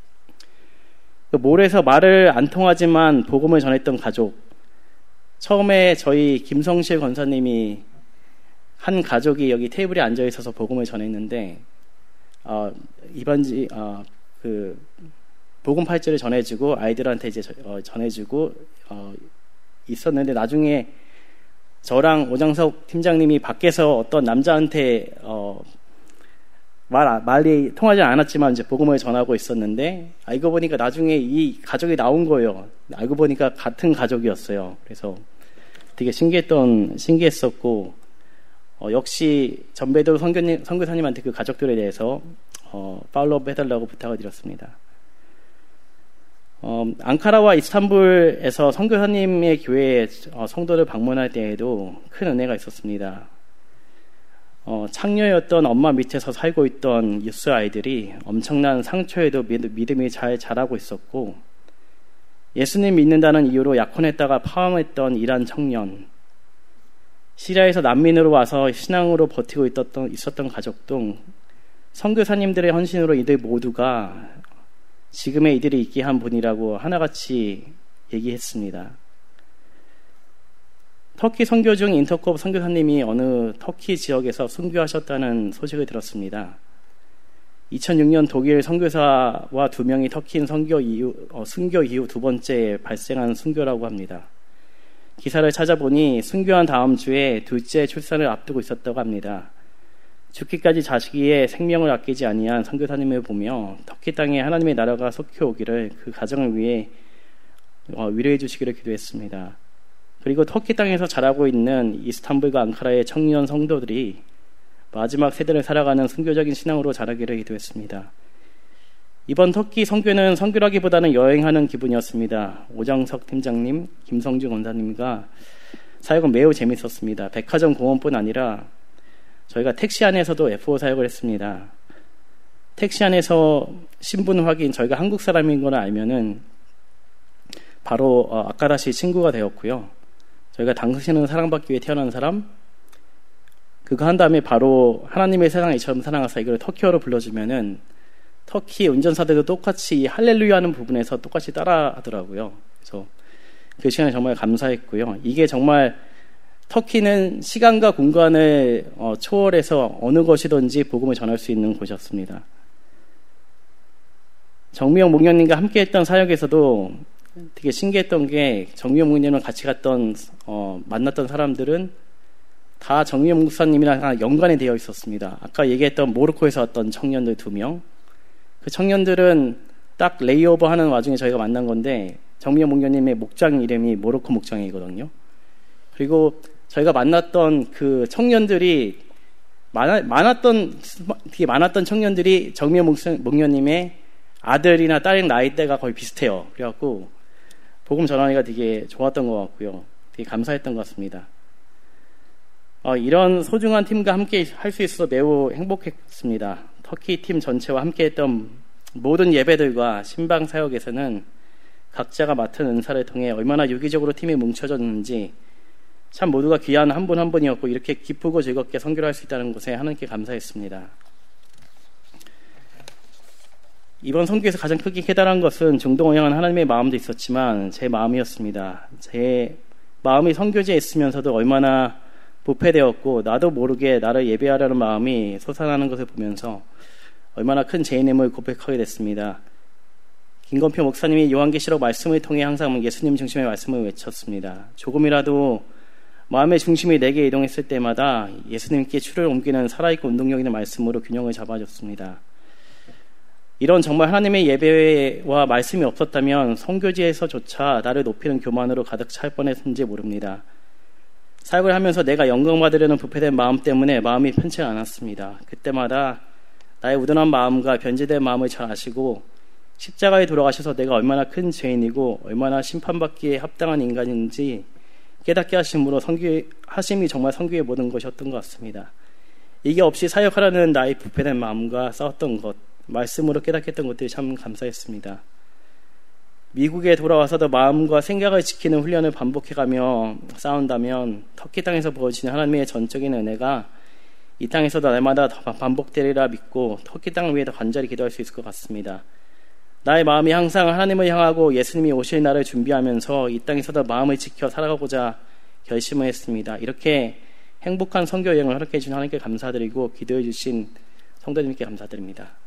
[SPEAKER 7] 몰에서 말을 안 통하지만 복음을 전했던 가족, 처음에 저희 김성실 권사님이 한 가족이 여기 테이블에 앉아 있어서 복음을 전했는데 어, 이반지 어, 그 복음 팔찌를 전해주고 아이들한테 이제 어, 전해주고 어, 있었는데 나중에 저랑 오장석 팀장님이 밖에서 어떤 남자한테 어, 말 말이 통하지 않았지만 이제 복음을 전하고 있었는데 알고 보니까 나중에 이 가족이 나온 거예요. 알고 보니까 같은 가족이었어요. 그래서 되게 신기했던 신기했었고 어, 역시 전배도 선교님, 선교사님한테 그 가족들에 대해서 어, 팔로우업 해달라고 부탁을 드렸습니다. 어, 앙카라와 이스탄불에서 선교사님의 교회에 어, 성도를 방문할 때에도 큰 은혜가 있었습니다. 어, 창녀였던 엄마 밑에서 살고 있던 유스 아이들이 엄청난 상처에도 믿음이 잘 자라고 있었고 예수님 믿는다는 이유로 약혼했다가 파혼했던 이란 청년, 시리아에서 난민으로 와서 신앙으로 버티고 있었던, 있었던 가족 등 선교사님들의 헌신으로 이들 모두가 지금의 이들이 있게 한 분이라고 하나같이 얘기했습니다. 터키 선교 중 인터콥 선교사님이 어느 터키 지역에서 순교하셨다는 소식을 들었습니다. 이천육 년 독일 선교사와 두 명이 터키인 선교 이후, 어, 순교 이후 두 번째 발생한 순교라고 합니다. 기사를 찾아보니 순교한 다음 주에 둘째 출산을 앞두고 있었다고 합니다. 죽기까지 자식의 생명을 아끼지 아니한 선교사님을 보며 터키 땅에 하나님의 나라가 속히 오기를 그 가정을 위해 어, 위로해 주시기를 기도했습니다. 그리고 터키 땅에서 자라고 있는 이스탄불과 앙카라의 청년 성도들이 마지막 세대를 살아가는 순교적인 신앙으로 자라기를 기도했습니다. 이번 터키 선교는 선교라기보다는 여행하는 기분이었습니다. 오장석 팀장님, 김성주 권사님과 사역은 매우 재밌었습니다. 백화점 공원뿐 아니라 저희가 택시 안에서도 에프오 사역을 했습니다. 택시 안에서 신분 확인, 저희가 한국 사람인 걸 알면은 바로 아까다시 친구가 되었고요. 저희가 당신은 사랑받기 위해 태어난 사람, 그거 한 다음에 바로 하나님의 세상을 이처럼 사랑하사 이걸 터키어로 불러주면은 터키 운전사들도 똑같이 이 할렐루야 하는 부분에서 똑같이 따라 하더라고요. 그래서 그 시간에 정말 감사했고요. 이게 정말 터키는 시간과 공간을 어, 초월해서 어느 것이든지 복음을 전할 수 있는 곳이었습니다. 정미영 목녀님과 함께 했던 사역에서도 되게 신기했던 게 정미영 목녀님과 같이 갔던 어, 만났던 사람들은 다 정미영 목사님이랑 연관이 되어 있었습니다. 아까 얘기했던 모로코에서 왔던 청년들 두 명, 그 청년들은 딱 레이오버 하는 와중에 저희가 만난 건데 정미영 목녀님의 목장 이름이 모로코 목장이거든요. 그리고 저희가 만났던 그 청년들이 많아, 많았던 되게 많았던 청년들이 정미영 목녀님의 아들이나 딸의 나이대가 거의 비슷해요. 그래갖고 복음 전하기가 되게 좋았던 것 같고요. 되게 감사했던 것 같습니다. 어, 이런 소중한 팀과 함께 할 수 있어서 매우 행복했습니다. 터키 팀 전체와 함께했던 모든 예배들과 신방 사역에서는 각자가 맡은 은사를 통해 얼마나 유기적으로 팀이 뭉쳐졌는지 참 모두가 귀한 한 분 한 분이었고 이렇게 기쁘고 즐겁게 선교를 할 수 있다는 것에 하나님께 감사했습니다. 이번 선교에서 가장 크게 깨달은 것은 중동을 향한 하나님의 마음도 있었지만 제 마음이었습니다. 제 마음이 선교지에 있으면서도 얼마나 부패되었고 나도 모르게 나를 예배하려는 마음이 솟아나는 것을 보면서 얼마나 큰 죄인임을 고백하게 됐습니다. 김건표 목사님이 요한계시록 말씀을 통해 항상 예수님 중심의 말씀을 외쳤습니다. 조금이라도 마음의 중심이 내게 이동했을 때마다 예수님께 추를 옮기는 살아있고 운동력 있는 말씀으로 균형을 잡아줬습니다. 이런 정말 하나님의 예배와 말씀이 없었다면 선교지에서조차 나를 높이는 교만으로 가득 찰 뻔했는지 모릅니다. 사역을 하면서 내가 영광받으려는 부패된 마음 때문에 마음이 편치 않았습니다. 그때마다 나의 우둔한 마음과 변질된 마음을 잘 아시고 십자가에 돌아가셔서 내가 얼마나 큰 죄인이고 얼마나 심판받기에 합당한 인간인지 깨닫게 하심으로 선교하심이 정말 선교의 모든 것이었던 것 같습니다. 이게 없이 사역하라는 나의 부패된 마음과 싸웠던 것, 말씀으로 깨닫게 했던 것들이 참 감사했습니다. 미국에 돌아와서도 마음과 생각을 지키는 훈련을 반복해가며 싸운다면 터키 땅에서 벌어지는 하나님의 전적인 은혜가 이 땅에서도 날마다 반복되리라 믿고 터키 땅을 위해 더 간절히 기도할 수 있을 것 같습니다. 나의 마음이 항상 하나님을 향하고 예수님이 오실 날을 준비하면서 이 땅에서도 마음을 지켜 살아가고자 결심을 했습니다. 이렇게 행복한 선교 여행을 허락해 주신 하나님께 감사드리고 기도해 주신 성도님께 감사드립니다.